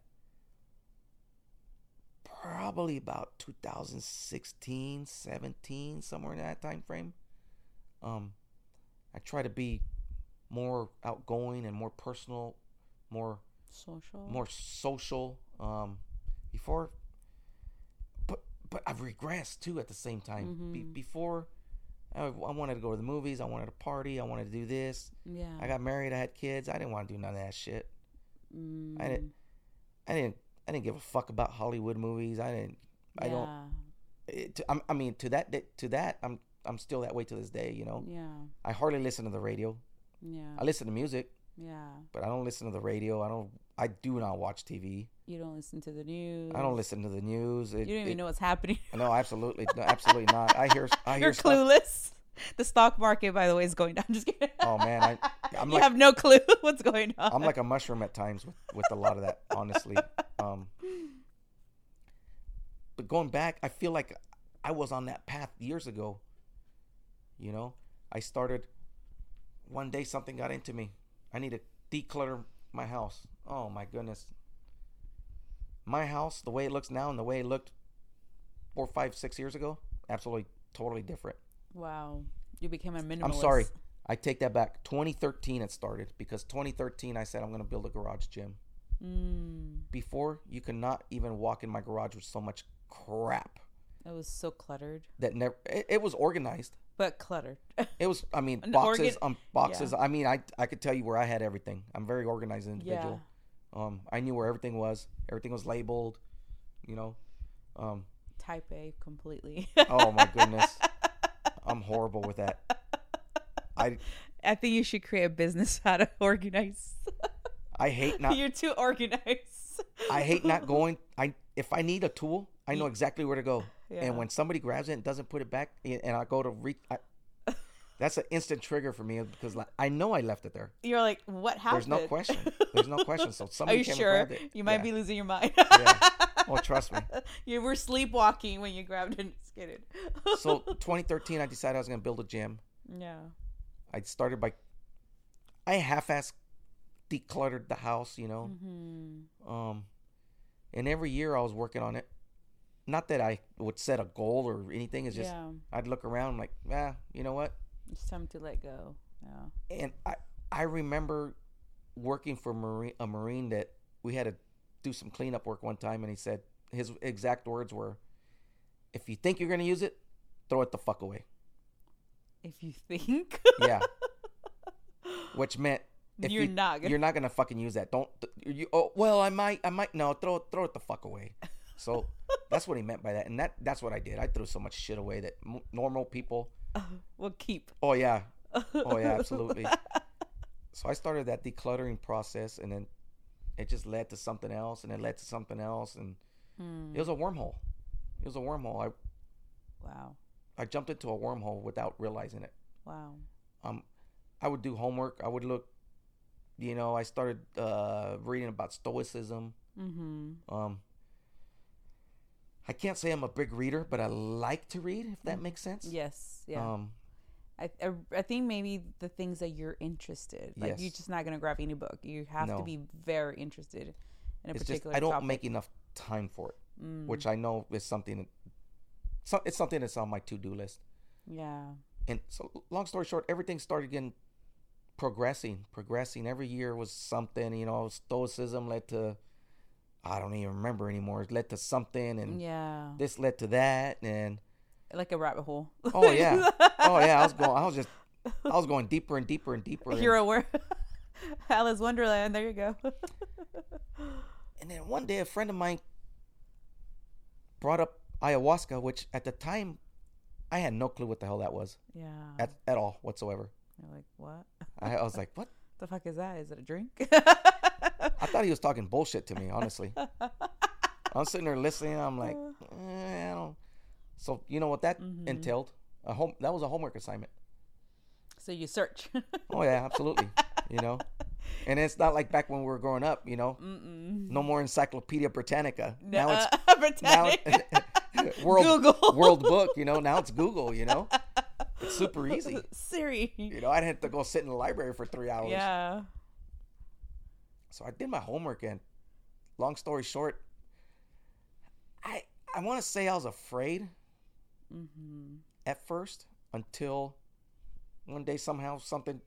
probably about 2016, 17, somewhere in that time frame. I try to be more outgoing and more personal, more social. Before, but I've regressed too at the same time. Mm-hmm. Before, I wanted to go to the movies. I wanted to party. I wanted to do this. Yeah. I got married. I had kids. I didn't want to do none of that shit. I didn't give a fuck about Hollywood movies. I don't. I mean, to that, I'm still that way to this day. You know. Yeah. I hardly listen to the radio. Yeah. I listen to music. Yeah. But I don't listen to the radio. I do not watch TV. You don't listen to the news. I don't listen to the news. You don't even know what's happening. No, absolutely not. I hear. You're clueless. The stock market, by the way, is going down. Just kidding. Oh man, I'm you have no clue what's going on. I'm like a mushroom at times with a lot of that, honestly. But going back, I feel like I was on that path years ago. You know, I started. One day something got into me. I need to declutter my house. Oh my goodness. My house, the way it looks now and the way it looked 4, 5, 6 years ago, absolutely, totally different. Wow. You became a minimalist. I'm sorry. I take that back. 2013 it started, because 2013 I said I'm going to build a garage gym. Before, you could not even walk in my garage with so much crap. It was so cluttered. It was organized. But cluttered. It was, I mean, boxes on boxes. Yeah. I mean, I could tell you where I had everything. I'm a very organized individual. Yeah. I knew where everything was. Everything was labeled, you know. Type A completely. Oh my goodness. I'm horrible with that. I think you should create a business how to organize. I hate not. You're too organized. I hate not going. If I need a tool, I know exactly where to go. Yeah. And when somebody grabs it and doesn't put it back, and I go to that's an instant trigger for me, because I know I left it there. You're like, what happened? There's no question. So somebody came and grabbed it. You might be losing your mind. Yeah. Oh, trust me. You were sleepwalking when you grabbed it. Just kidding. So 2013, I decided I was going to build a gym. Yeah. I started I half-assed decluttered the house, you know. Mm-hmm. And every year I was working on it. Not that I would set a goal or anything. It's just I'd look around like, you know what? It's time to let go. Yeah. And I remember working for a Marine that we had to do some cleanup work one time, and he said his exact words were, "If you think you're going to use it, throw it the fuck away." If you think? Yeah. Which meant you're not gonna fucking use that. Don't you? Oh well, I might. No, throw it the fuck away. So that's what he meant by that, and that's what I did. I threw so much shit away that normal people will keep. Oh yeah, absolutely. So I started that decluttering process, and then it just led to something else, and it led to something else, and it was a wormhole. I jumped into a wormhole without realizing it. Wow. I would do homework. I would look. You know, I started reading about Stoicism. Mm-hmm. I can't say I'm a big reader, but I like to read, if that makes sense. Yes. Yeah. I think maybe the things that you're interested. Like you're just not gonna grab any book. You have to be very interested in a particular topic. I don't make enough time for it, which I know is something. It's something that's on my to-do list. Yeah. And so, long story short, everything started getting progressing. Every year was something. You know, stoicism led to, I don't even remember anymore. It led to something, and Yeah. this led to that, and Like a rabbit hole. oh yeah, oh yeah. I was going deeper and deeper and deeper. You're aware. Alice Wonderland. There you go. And then one day, a friend of mine brought up ayahuasca, which at the time I had no clue what the hell that was Yeah. at all whatsoever. You're like, what? I was like, what? The fuck is that? Is it a drink? I thought he was talking bullshit to me, honestly. I'm sitting there listening. I'm like, I don't. So you know what that entailed? That was a homework assignment. So you search. Oh yeah, absolutely. You know, and it's not like back when we were growing up. You know, no more Encyclopedia Britannica. Now it's Britannica. World Book. You know, now it's Google. You know, it's super easy. Siri. You know, I'd have to go sit in the library for 3 hours. Yeah. So I did my homework, and long story short, I want to say I was afraid at first, until one day somehow something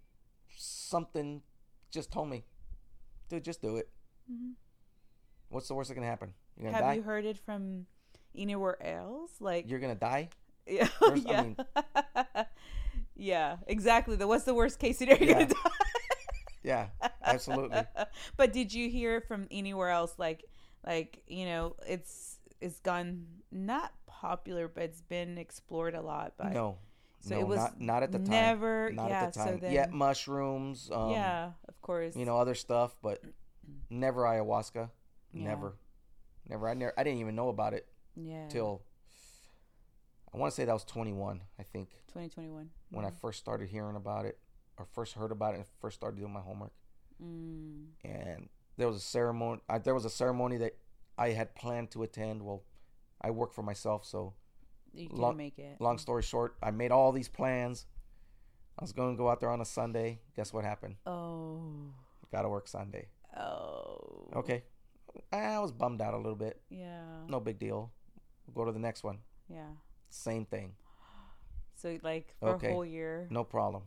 just told me, dude, just do it. What's the worst that can happen? You're gonna die. Have you heard it from anywhere else? Like, You're gonna die. yeah, I mean, yeah, exactly. What's the worst case scenario? You're Yeah. gonna die. yeah, absolutely. But did you hear from anywhere else? Like you know, it's gone not popular, but it's been explored a lot. But No, so no, it was not at the time. never. Not yeah, at the time. so then Yeah, mushrooms. yeah, of course. You know, other stuff, but never ayahuasca. Yeah. Never. I didn't even know about it yeah, till I want to say that was 21. I think 2021 when I first started hearing about it, or first heard about it, and first started doing my homework. And there was a ceremony. There was a ceremony that I had planned to attend. Well, I work for myself, so You couldn't make it. long story short, I made all these plans. I was going to go out there on a Sunday. Guess what happened? Oh. Got to work Sunday. Oh. Okay. I was bummed out a little bit. Yeah. No big deal. We'll go to the next one. Yeah. Same thing. So like for Okay. a whole year. No problem.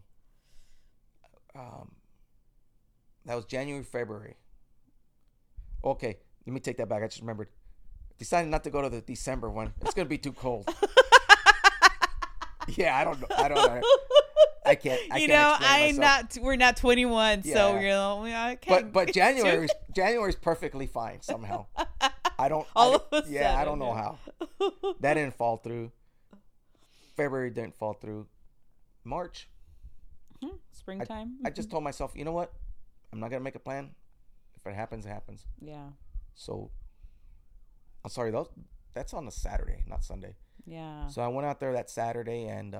That was January, February. Okay, let me take that back. I just remembered. Decided not to go to the December one. It's gonna be too cold. Yeah, I don't know. I can't. You know, explain myself. we're not 21, so Yeah. you're like, I can't. But January's perfectly fine somehow. I don't. All I, of a I sudden, don't know how. That didn't fall through. February didn't fall through. March. Springtime. I just told myself, you know what? I'm not gonna make a plan. If it happens, it happens. Yeah. So, I'm sorry. That's on a Saturday, not Sunday. Yeah. So I went out there that Saturday, and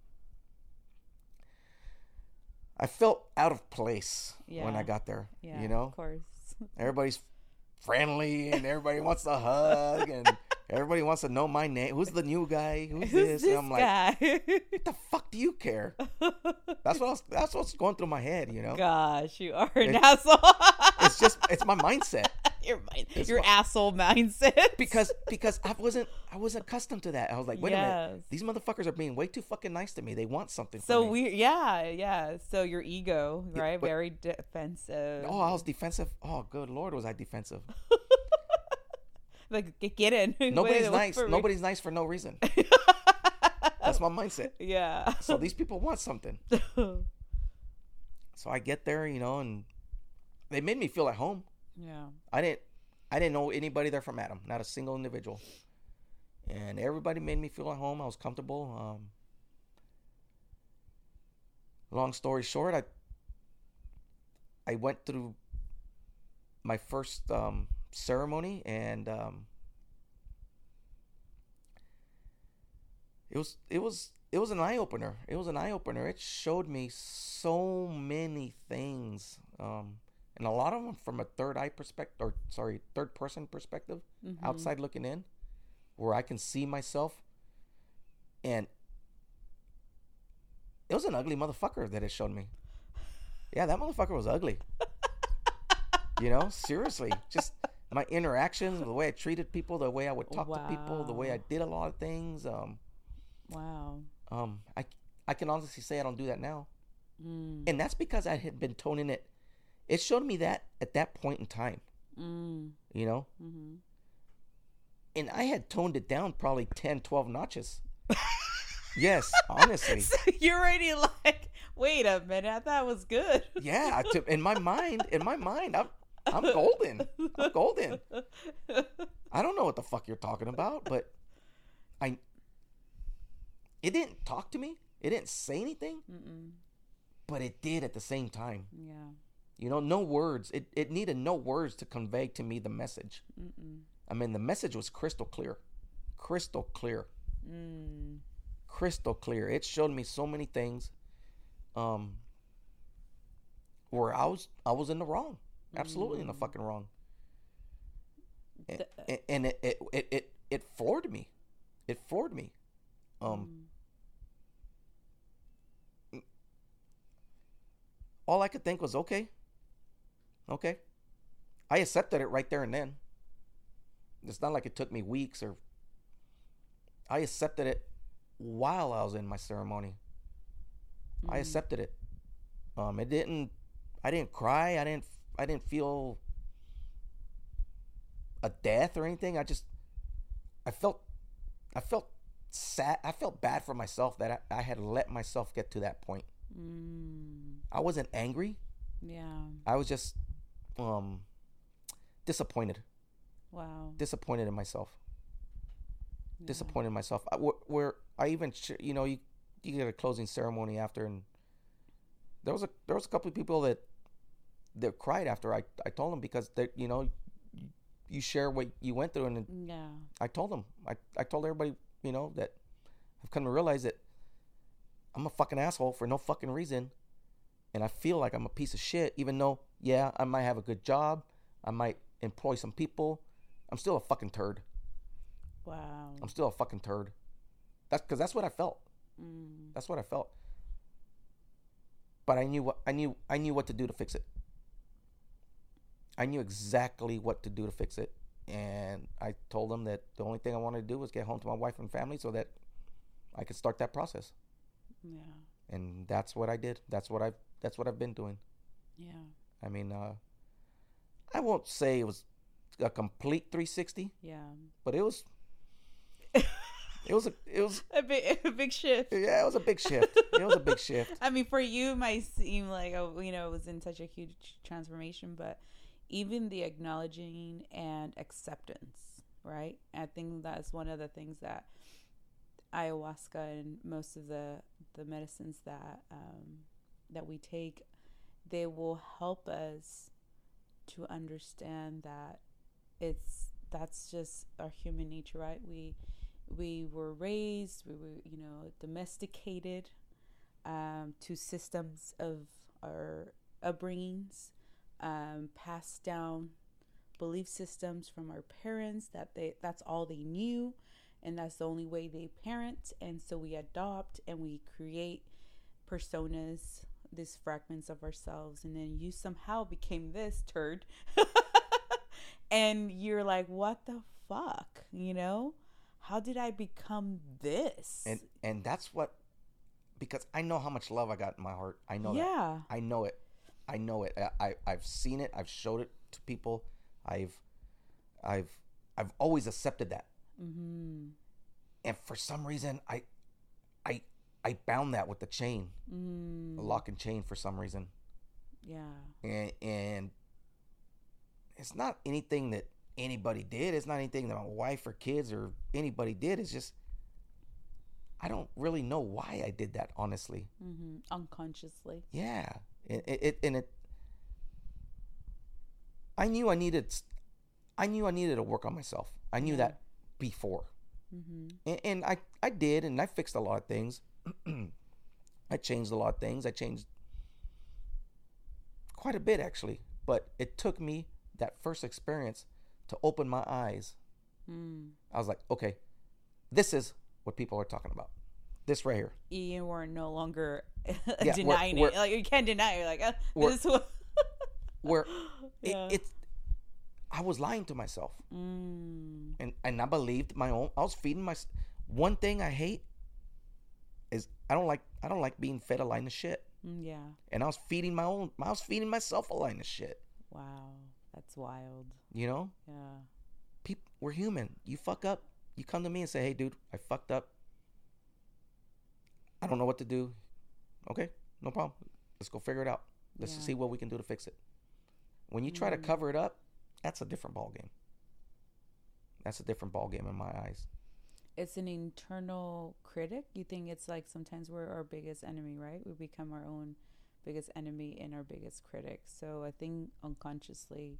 I felt out of place when I got there. Yeah. You know, Of course. everybody's friendly, and everybody wants to hug, and everybody wants to know my name. Who's the new guy? Who's this? And I'm like, guy? what the fuck do you care? That's what's going through my head. You know, Gosh, you are an asshole. it's my mindset. Your asshole mindset. Because I wasn't accustomed to that. I was like, wait a minute, these motherfuckers are being way too fucking nice to me. They want something. So from me. weird. Yeah. So your ego, right? but- Very defensive. Oh, I was defensive. Oh, good Lord, was I defensive? Like get in. Nobody's nice. Nobody's nice for no reason. That's my mindset. Yeah. So these people want something. So I get there, you know, and they made me feel at home. Yeah. I didn't know anybody there from Adam, not a single individual. And everybody made me feel at home. I was comfortable. Long story short, I went through my first ceremony, and it was an eye opener. It was an eye opener. It showed me so many things. And a lot of them from a third person perspective, outside looking in, where I can see myself. And it was an ugly motherfucker that it showed me. Yeah, that motherfucker was ugly. You know, seriously, just my interactions, the way I treated people, the way I would talk to people, the way I did a lot of things. Wow. I can honestly say I don't do that now. And that's because I had been toning it. It showed me that at that point in time, you know? And I had toned it down probably 10, 12 notches. Yes, honestly. So you're already like, wait a minute, I thought it was good. Yeah, in my mind, I'm golden. I'm golden. I don't know what the fuck you're talking about, but it didn't talk to me. It didn't say anything, but it did at the same time. Yeah. You know, no words. It needed no words to convey to me the message. I mean, the message was crystal clear. Crystal clear. Crystal clear. It showed me so many things where I was in the wrong. Absolutely in the fucking wrong. And it floored me. It floored me. All I could think was, okay. I accepted it right there and then. It's not like it took me weeks or... I accepted it while I was in my ceremony. I accepted it. I didn't cry. I didn't feel a death or anything. I felt sad. I felt bad for myself that I had let myself get to that point. I wasn't angry. Yeah. I was just disappointed. Wow. Disappointed in myself. Yeah. Disappointed in myself. Where I even, you get a closing ceremony after, and there was a couple of people that cried after I told them, because they, you share what you went through, and yeah. I told them, I told everybody, that I've come to realize that I'm a fucking asshole for no fucking reason, and I feel like I'm a piece of shit, even though, yeah, I might have a good job, I might employ some people, I'm still a fucking turd. Wow. I'm still a fucking turd. That's what I felt. That's what I felt. But I knew what to do to fix it. I knew exactly what to do to fix it. And I told them that the only thing I wanted to do was get home to my wife and family so that I could start that process. Yeah. And that's what I did. That's what I've been doing. Yeah. I mean, I won't say it was a complete 360. Yeah. But it was a big shift. Yeah, it was a big shift. It was a big shift. I mean, for you, it might seem like, it was in such a huge transformation, but even the acknowledging and acceptance, right? I think that's one of the things that ayahuasca and most of the medicines that we take, they will help us to understand that that's just our human nature, right? We were raised, we were, domesticated to systems of our upbringings, passed down belief systems from our parents that's all they knew, and that's the only way they parent. And so we adopt and we create personas, these fragments of ourselves, and then you somehow became this turd. And you're like, what the fuck, How did I become this? And that's what, because I know how much love I got in my heart. I know that. I know it. I've seen it. I've showed it to people. I've always accepted that. Mm-hmm. And for some reason, I bound that with the chain, a lock and chain for some reason. Yeah. And it's not anything that anybody did. It's not anything that my wife or kids or anybody did. It's just, I don't really know why I did that, honestly. Unconsciously. Yeah. I knew I needed to work on myself. I knew that before. And I did, and I fixed a lot of things. I changed a lot of things. I changed quite a bit, actually. But it took me that first experience to open my eyes. I was like, okay, this is what people are talking about. This right here. You were no longer denying it. Like, you can't deny it. You're like, this is what... I was lying to myself. And I believed my own. I was feeding my... One thing I hate is I don't like being fed a line of shit. Yeah. And I was feeding myself a line of shit. Wow. That's wild. You know? Yeah. We're human. You fuck up. You come to me and say, hey, dude, I fucked up. I don't know what to do. Okay, no problem. Let's go figure it out. Let's see what we can do to fix it. When you try to cover it up, that's a different ballgame. That's a different ballgame in my eyes. It's an internal critic. You think it's like sometimes we're our biggest enemy, right? We become our own biggest enemy and our biggest critic. So I think unconsciously,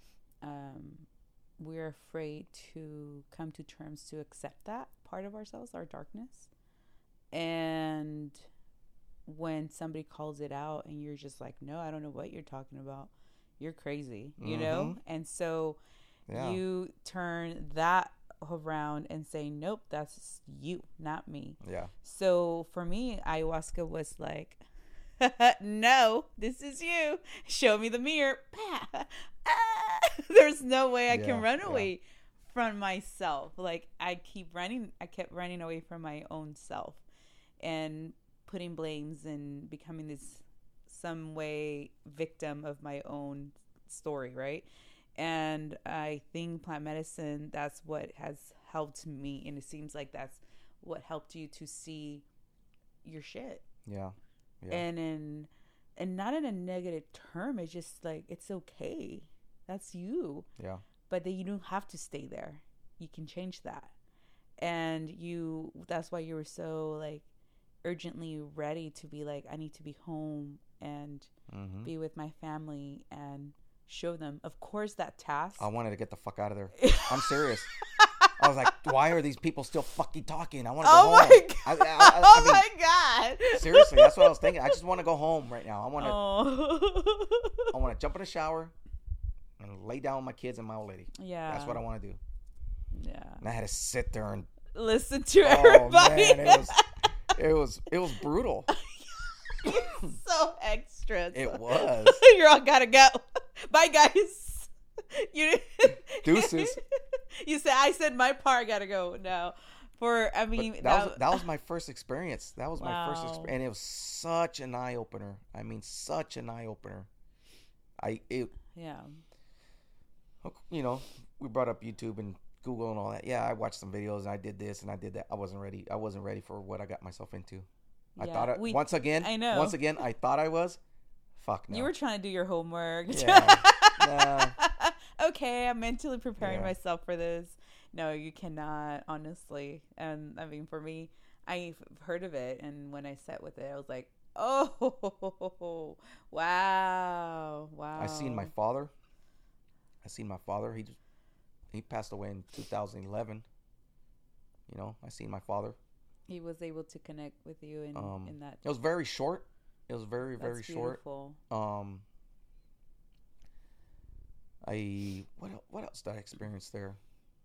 we're afraid to come to terms to accept that part of ourselves, our darkness. And when somebody calls it out and you're just like, no, I don't know what you're talking about. You're crazy, you know? And so you turn that around and say, nope, that's you, not me. Yeah. So for me, ayahuasca was like, no, this is you. Show me the mirror. There's no way I can run away from myself. Like I kept running away from my own self and putting blames and becoming this some way victim of my own story, right? And I think plant medicine, that's what has helped me, and it seems like that's what helped you to see your shit. Yeah. And not in a negative term. It's just like, it's okay. That's you. Yeah. But then you don't have to stay there. You can change that. And that's why you were so like urgently ready to be like, I need to be home and be with my family and show them. Of course, that task. I wanted to get the fuck out of there. I'm serious. I was like, why are these people still fucking talking? I want to go home. I mean, my God. Seriously, that's what I was thinking. I just want to go home right now. I want to jump in the shower and lay down with my kids and my old lady. Yeah. That's what I want to do. Yeah. And I had to sit there and listen to everybody. Man, it was brutal. So extra. It was. You all gotta go. Bye, guys. Deuces. I said my part. Gotta go now. That was my first experience. That was my first experience, and it was such an eye opener. I mean, such an eye opener. You know, we brought up YouTube and Google and all that. Yeah, I watched some videos and I did this and I did that. I wasn't ready for what I got myself into. I thought once again, I thought I was. Fuck no. You were trying to do your homework. Yeah. Nah. Okay, I'm mentally preparing myself for this. No, you cannot, honestly. And I mean, for me, I've heard of it, and when I sat with it, I was like, oh, wow. I seen my father. He passed away in 2011. You know, I seen my father. He was able to connect with you in that. It was very short. It was very, very short. Beautiful. What else did I experience there?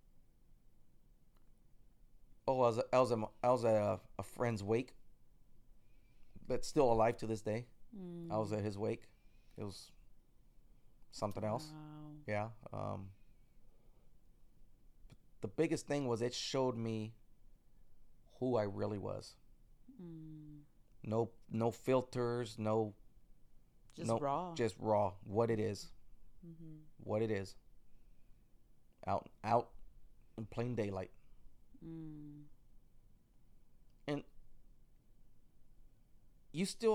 Oh, I was at a friend's wake that's still alive to this day. I was at his wake. It was something else. Wow. Yeah. The biggest thing was it showed me who I really was. No filters, raw. Just raw. What it is. What it is. Out in plain daylight. And you're still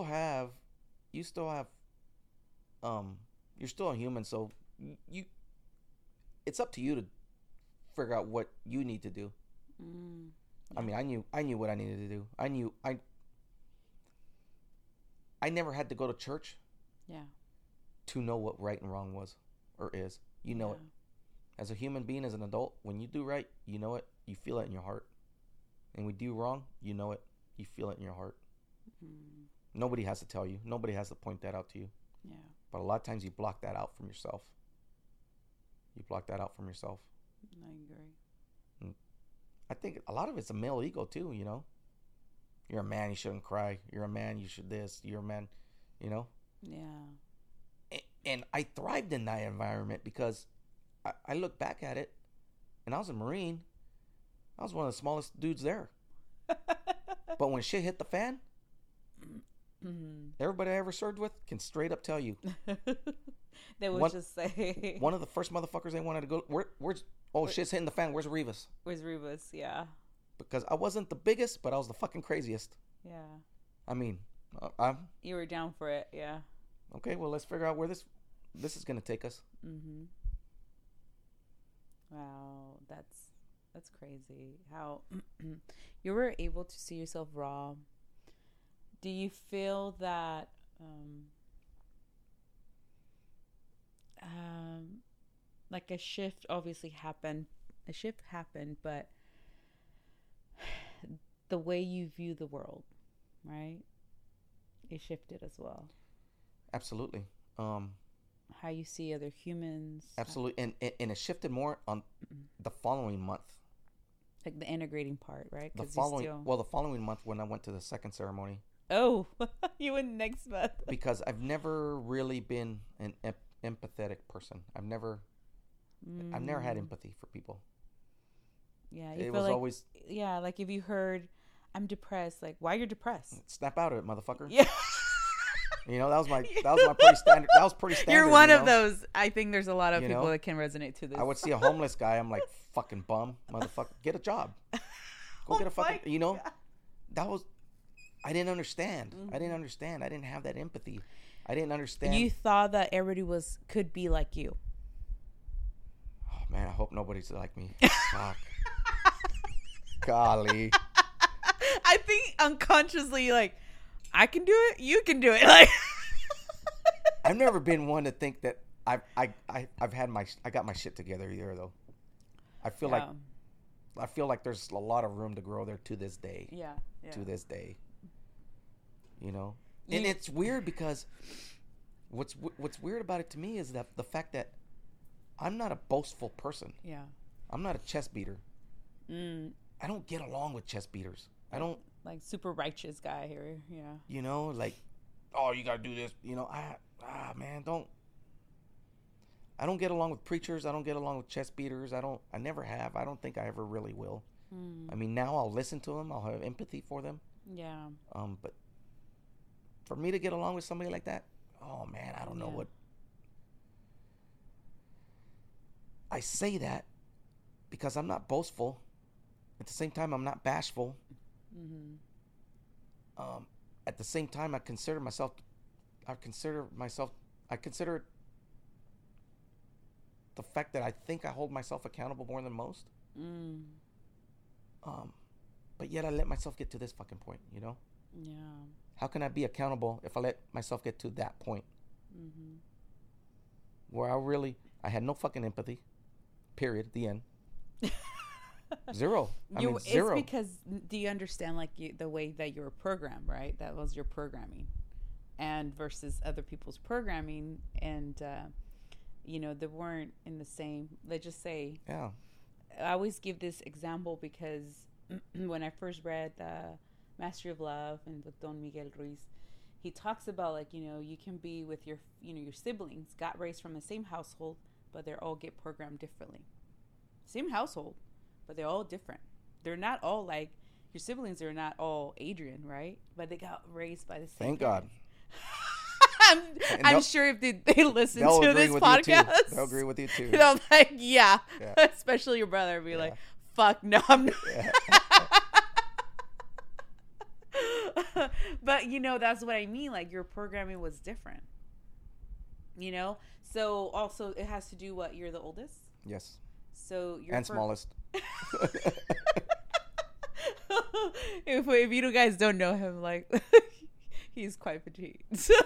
a human, so it's up to you to figure out what you need to do. I mean, I knew what I needed to do. I never had to go to church. Yeah. To know what right and wrong was or is. You know it. As a human being, as an adult, when you do right, you know it. You feel it in your heart. And when you do wrong, you know it. You feel it in your heart. Nobody has to tell you. Nobody has to point that out to you. Yeah. But a lot of times you block that out from yourself. I agree. And I think a lot of it's a male ego too, you know. You're a man, you shouldn't cry. You're a man, you should this. You're a man, you know. Yeah. And I thrived in that environment because I look back at it, and I was a Marine. I was one of the smallest dudes there. But when shit hit the fan, Everybody I ever served with can straight up tell you. They would just say. One of the first motherfuckers they wanted to go, where's shit's hitting the fan. Where's Rivas? Where's Rivas? Yeah. Because I wasn't the biggest, but I was the fucking craziest. Yeah. I mean, you were down for it, yeah. Okay, well, let's figure out where this is going to take us. Mm-hmm. Wow, that's crazy. How you were able to see yourself raw. Do you feel that like a shift obviously happened? A shift happened, but the way you view the world, right? It shifted as well. Absolutely. How you see other humans. Absolutely. And it shifted more on the following month. Like the integrating part, right? The following month when I went to the second ceremony. Oh, you went next month. Because I've never really been an empathetic person. I've never had empathy for people. Yeah, it was like, always. Yeah, like if you heard, I'm depressed. Like, why you're depressed? Snap out of it, motherfucker. Yeah. You know, that was my pretty standard. That was pretty standard. You're one of those. I think there's a lot of people that can resonate to this. I would see a homeless guy. I'm like, fucking bum, motherfucker. Get a job. Go get a fucking. You know, that was. I didn't understand. I didn't understand. I didn't have that empathy. I didn't understand. You thought that everybody could be like you. Oh man, I hope nobody's like me. Fuck. Golly. I think unconsciously, like, I can do it. You can do it. Like, I've never been one to think that I got my shit together either though. I feel like there's a lot of room to grow there to this day. Yeah. To this day. You know, and it's weird because what's weird about it to me is that the fact that I'm not a boastful person. Yeah. I'm not a chest beater. I don't get along with chest beaters. I don't like super righteous guy here. Yeah. You know, like, oh, you gotta do this. You know, man, I don't get along with preachers. I don't get along with chest beaters. I never have. I don't think I ever really will. I mean, now I'll listen to them. I'll have empathy for them. Yeah. But for me to get along with somebody like that, oh man, I don't know what. I say that because I'm not boastful. At the same time, I'm not bashful. At the same time, I consider the fact that I think I hold myself accountable more than most. But yet I let myself get to this fucking point, you know? Yeah. How can I be accountable if I let myself get to that point? Where I had no fucking empathy. Period. The end. Zero. Zero. It's because, do you understand, like, the way that you were programmed, right? That was your programming. And versus other people's programming. And, you know, they weren't in the same, let's just say. Yeah. I always give this example because when I first read Mastery of Love and with Don Miguel Ruiz, he talks about, like, you know, you can be with your siblings, got raised from the same household, but they all get programmed differently. Same household, but they're all different. They're not all like, your siblings are not all Adrian, right? But they got raised by the same Thank parents. God. I'm sure if they listen to this podcast, they'll agree with you too. They'll like, yeah. Especially your brother be like, fuck no, I'm not. Yeah. But, you know, that's what I mean. Like, your programming was different. You know? So, also, it has to do what? You're the oldest? Yes. So you're smallest. If you guys don't know him, like, he's quite petite.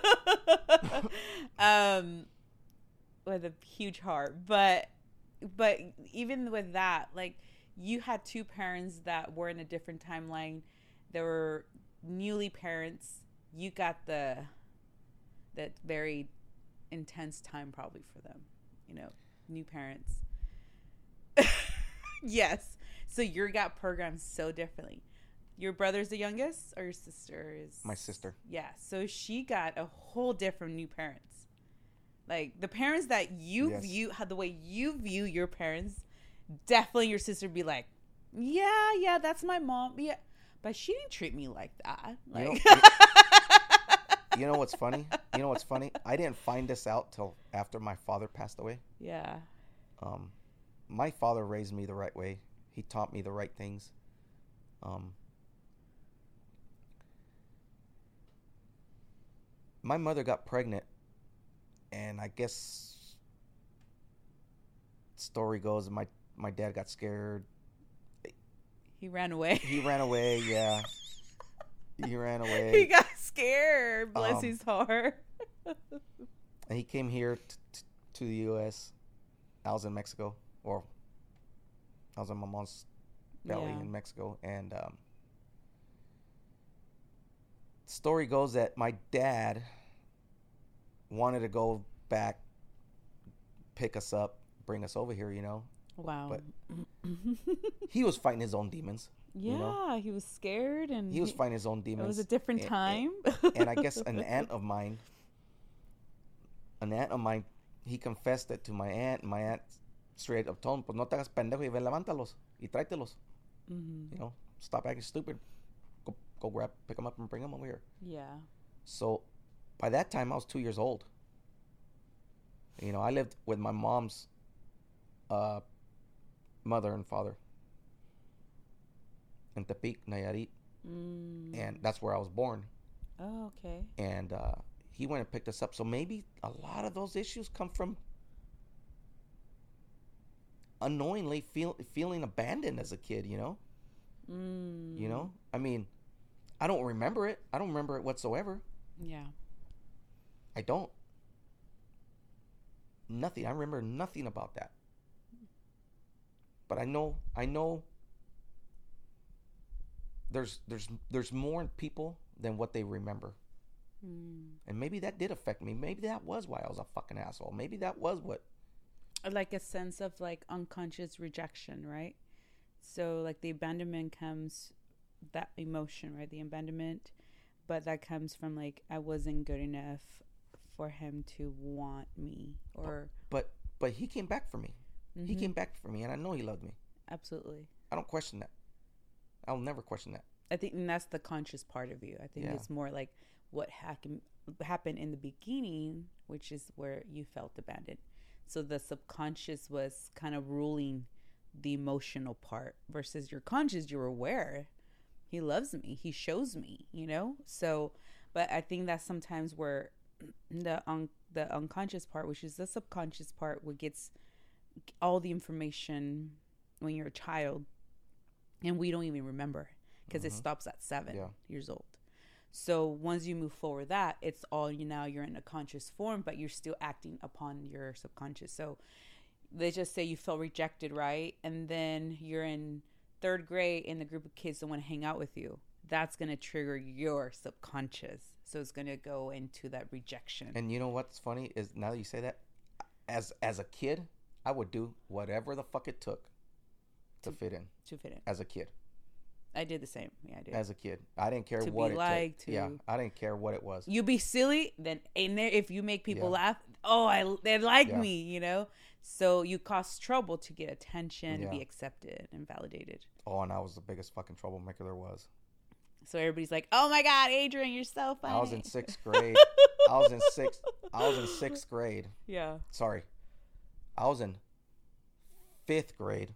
With a huge heart. But even with that, like, you had two parents that were in a different timeline. They were newly parents. You got that very intense time probably for them, you know, new parents. Yes. So you got programmed so differently. Your brother's the youngest, or your sister is? My sister. Yeah. So she got a whole different new parents. Like, the parents that you view, how the way you view your parents, definitely your sister would be like, yeah, that's my mom. Yeah. But she didn't treat me like that. Like, You know what's funny? You know what's funny? I didn't find this out till after my father passed away. Yeah. My father raised me the right way. He taught me the right things. My mother got pregnant, and I guess story goes my dad got scared. He ran away. He ran away. Yeah, he ran away. He got scared. Bless his heart. And he came here to the U.S. I was in Mexico, or I was in my mom's belly in Mexico, and story goes that my dad wanted to go back, pick us up, bring us over here, you know. Wow. But he was fighting his own demons. Yeah, you know? He was scared, and he was fighting his own demons. It was a different time. And I guess an aunt of mine, he confessed it to my aunt, and my aunt straight up told him, pues no te hagas pendejo y ven, levántalos y tráetelos. Mm-hmm. You know, stop acting stupid. Go grab, pick them up and bring them over here. Yeah. So by that time, I was 2 years old. You know, I lived with my mom's mother and father in Tepic, Nayarit. And that's where I was born. Oh, okay. And he went and picked us up. So maybe a lot of those issues come from unknowingly feeling abandoned as a kid, you know? You know? I mean, I don't remember it. I don't remember it whatsoever. Yeah. I don't. Nothing. I remember nothing about that. But I know there's more in people than what they remember. And maybe that did affect me. Maybe that was why I was a fucking asshole. Maybe that was what. Like a sense of like unconscious rejection, right? So like the abandonment comes, that emotion, right? The abandonment, but that comes from like I wasn't good enough for him to want me, or but he came back for me. He came back for me, and I know he loved me. Absolutely. I don't question that. I'll never question that. I think, and that's the conscious part of you. I think it's more like what happened in the beginning, which is where you felt abandoned. So the subconscious was kind of ruling the emotional part versus your conscious. You're aware. He loves me. He shows me, you know? So, but I think that's sometimes where the unconscious part, which is the subconscious part, what gets all the information when you're a child, and we don't even remember because it stops at 7 years old. So once you move forward, that it's all now you're in a conscious form, but you're still acting upon your subconscious. So they just say you felt rejected, right? And then you're in 3rd grade and the group of kids don't want to hang out with you. That's going to trigger your subconscious. So it's going to go into that rejection. And you know what's funny is now that you say that, as a kid, I would do whatever the fuck it took to fit in. As a kid. I did the same. Yeah, I did. As a kid, I didn't care what it took. Yeah, I didn't care what it was. You be silly, then in there, if you make people laugh, they like me, you know. So you cause trouble to get attention, to be accepted and validated. Oh, and I was the biggest fucking troublemaker there was. So everybody's like, "Oh my God, Adrian, you're so funny." I was in 6th grade. I was in 6th grade. Yeah. Sorry, I was in 5th grade,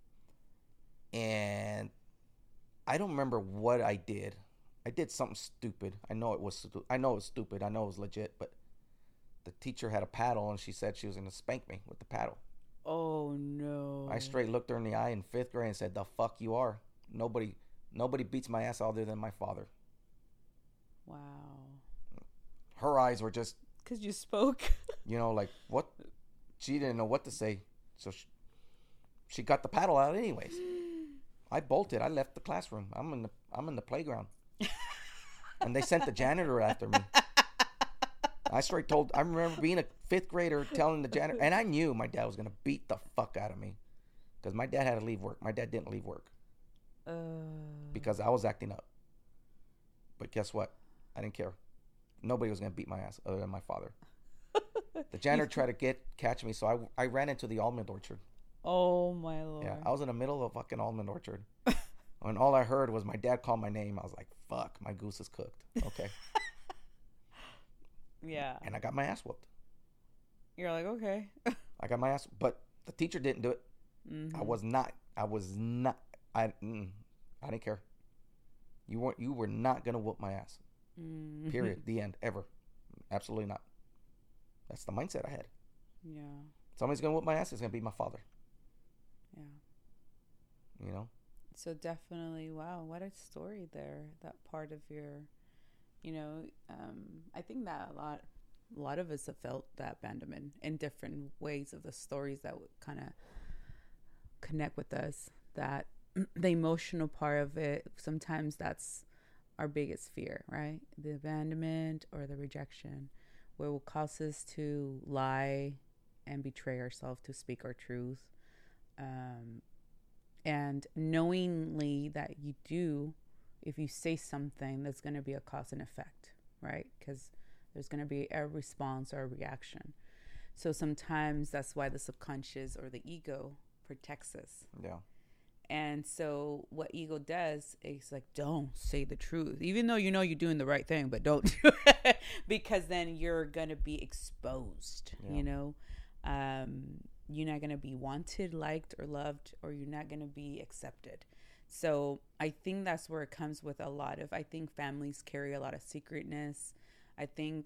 and I don't remember what I did. I did something stupid. I know it was stupid. I know it was legit, but the teacher had a paddle, and she said she was going to spank me with the paddle. Oh, no. I straight looked her in the eye in 5th grade and said, "The fuck you are. Nobody beats my ass other than my father." Wow. Her eyes were just... Because you spoke. You know, like, what? She didn't know what to say. So she got the paddle out anyways. I bolted. I left the classroom. I'm in the playground. And they sent the janitor after me. I remember being a 5th grader telling the janitor, and I knew my dad was going to beat the fuck out of me because my dad had to leave work. My dad didn't leave work because I was acting up. But guess what? I didn't care. Nobody was going to beat my ass other than my father. The janitor tried to catch me, so I ran into the almond orchard. Oh, my Lord. Yeah, I was in the middle of a fucking almond orchard. And all I heard was my dad call my name. I was like, fuck, my goose is cooked. Okay. Yeah. And I got my ass whooped. You're like, okay. I got my ass, but the teacher didn't do it. Mm-hmm. I was not. I didn't care. You were not gonna whoop my ass. Mm-hmm. Period. The end. Ever. Absolutely not. That's the mindset I had. Yeah. Somebody's gonna whoop my ass. It's gonna be my father. Yeah. You know. So definitely, wow, what a story there. That part of your, I think that a lot of us have felt that abandonment in different ways of the stories that would kind of connect with us. That the emotional part of it, sometimes that's our biggest fear, right? The abandonment or the rejection, where it will cause us to lie and betray ourselves to speak our truth. And knowingly that you do, if you say something, that's going to be a cause and effect, right? Because there's going to be a response or a reaction. So sometimes that's why the subconscious or the ego protects us. Yeah. And so what ego does is like, don't say the truth, even though you're doing the right thing, but don't do it, because then you're going to be exposed, you're not going to be wanted, liked, or loved, or you're not going to be accepted. So I think that's where it comes with I think families carry a lot of secretness. I think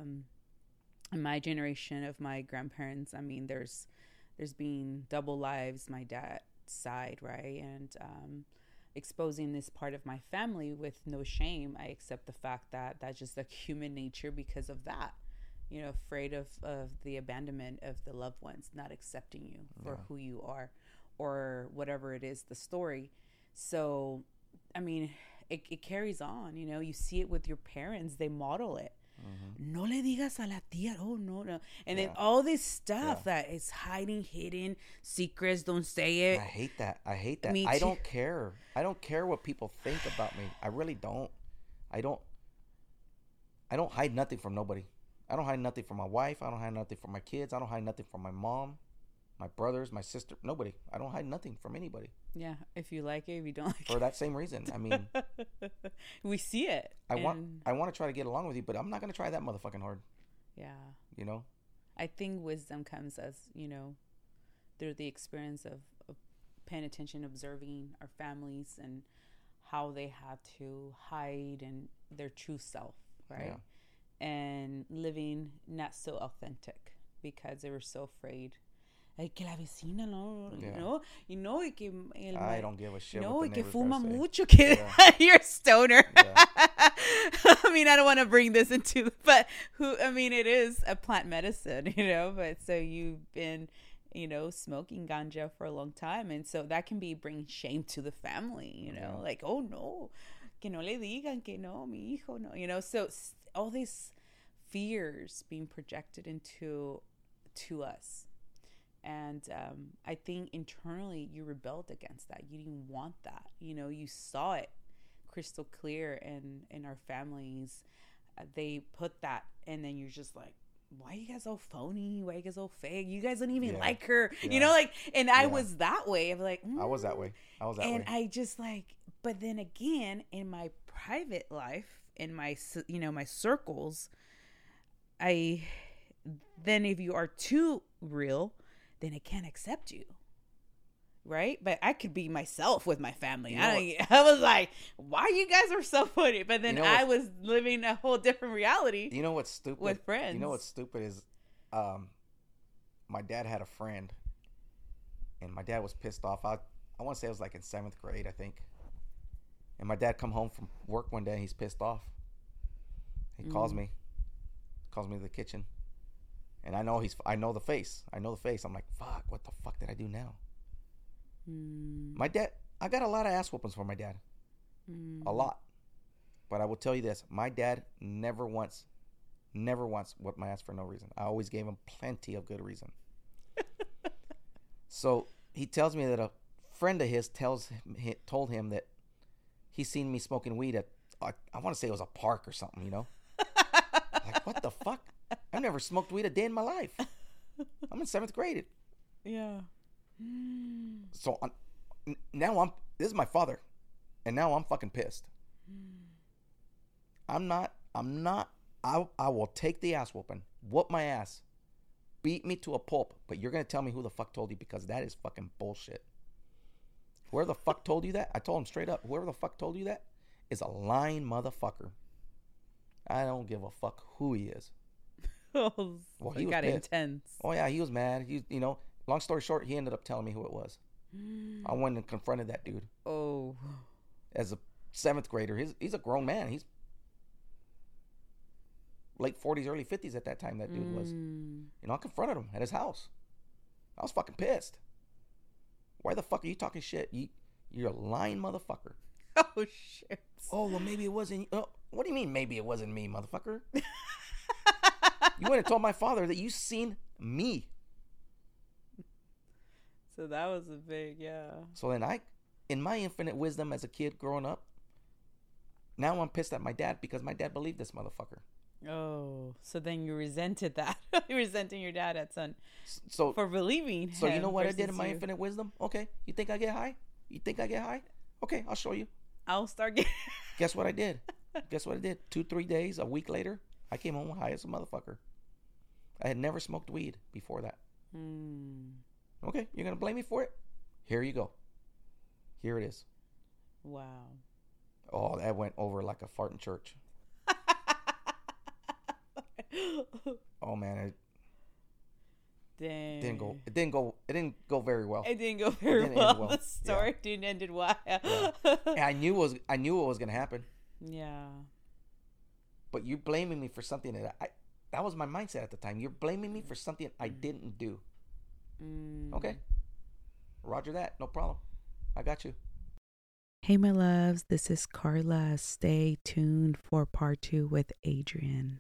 in my generation of my grandparents, I mean, there's been double lives, my dad's side, right? And exposing this part of my family with no shame. I accept the fact that that's just like human nature because of that. Afraid of the abandonment of the loved ones, not accepting you for who you are or whatever it is, the story. So, I mean, it carries on, you see it with your parents. They model it. Mm-hmm. No le digas a la tía. Oh, no. And then all this stuff that is hidden secrets. Don't say it. I hate that. I don't care. I don't care what people think about me. I really don't. I don't hide nothing from nobody. I don't hide nothing from my wife. I don't hide nothing from my kids. I don't hide nothing from my mom, my brothers, my sister. Nobody. I don't hide nothing from anybody. Yeah, if you like it, if you don't like it. For that same reason. I mean, we see it. I want to try to get along with you, but I'm not going to try that motherfucking hard. Yeah. I think wisdom comes as, through the experience of paying attention, observing our families and how they had to hide and their true self, right? Yeah. And living not so authentic because they were so afraid. Ay, que la vecina, no, y que I don't give a shit. No, y que fuma mucho, que you're a stoner. Yeah. I mean, I don't want to bring this into, but it is a plant medicine, but so you've been, smoking ganja for a long time. And so that can be bringing shame to the family, like, oh no, que no le digan que no, mi hijo, no, so all these fears being projected into us. And I think internally you rebelled against that. You didn't want that. You saw it crystal clear in our families. They put that, and then you're just like, why are you guys all phony? Why are you guys all fake? You guys don't even like her. Yeah. And I was that way. I'm like, I was that way. And I just like, but then again, in my private life, in my, my circles, then if you are too real, then I can't accept you, right? But I could be myself with my family. I was like, why you guys are so funny? But then I was living a whole different reality. You know what's stupid? With friends. You know what's stupid is my dad had a friend, and my dad was pissed off. I want to say it was like in 7th grade, I think. And my dad come home from work one day, and he's pissed off. He calls me to the kitchen. And I know the face. I'm like, fuck, what the fuck did I do now? My dad, I got a lot of ass whoopings for my dad. A lot. But I will tell you this. My dad never once whooped my ass for no reason. I always gave him plenty of good reason. So he tells me that a friend of his told him that he seen me smoking weed at, I want to say it was a park or something, Like, what the fuck? I've never smoked weed a day in my life. I'm in 7th grade. Yeah. So now this is my father, and now I'm fucking pissed. I I will take the ass whooping, whoop my ass, beat me to a pulp, but you're going to tell me who the fuck told you, because that is fucking bullshit. Whoever the fuck told you that, I told him straight up, whoever the fuck told you that is a lying motherfucker. I don't give a fuck who he is. Well, he got intense. Oh, yeah, he was mad. Long story short, he ended up telling me who it was. I went and confronted that dude. Oh. As a 7th grader. He's a grown man. He's late 40s, early 50s at that time, that dude was. I confronted him at his house. I was fucking pissed. Why the fuck are you talking shit? You're a lying motherfucker. Oh, shit. Oh, well, maybe it wasn't. What do you mean maybe it wasn't me, motherfucker? You went and told my father that you seen me. So that was a big, yeah. So then in my infinite wisdom as a kid growing up, now I'm pissed at my dad because my dad believed this motherfucker. Oh, so then you resented that. You're resenting your dad at son. So for believing him. So you know what I did in my infinite wisdom? Okay, you think I get high? Okay, I'll show you. I'll start getting... Guess what I did? 2-3 days, a week later, I came home high as a motherfucker. I had never smoked weed before that. Okay, you're going to blame me for it? Here you go. Here it is. Wow. Oh, that went over like a fart in church. Oh, man. Dang. It didn't go very well. It didn't go very well. The story didn't end well. Yeah. And I knew what was going to happen. Yeah. But you're blaming me for something that was my mindset at the time. You're blaming me for something I didn't do. Okay. Roger that. No problem. I got you. Hey, my loves. This is Carla. Stay tuned for part 2 with Adrian.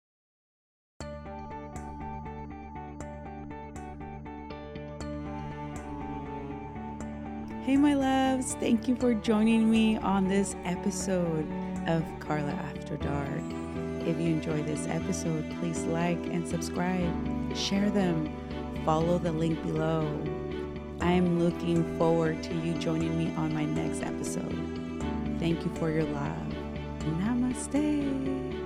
Hey, my loves. Thank you for joining me on this episode of Carla After Dark. If you enjoy this episode, please like and subscribe. Share them. Follow the link below. I'm looking forward to you joining me on my next episode. Thank you for your love. Namaste.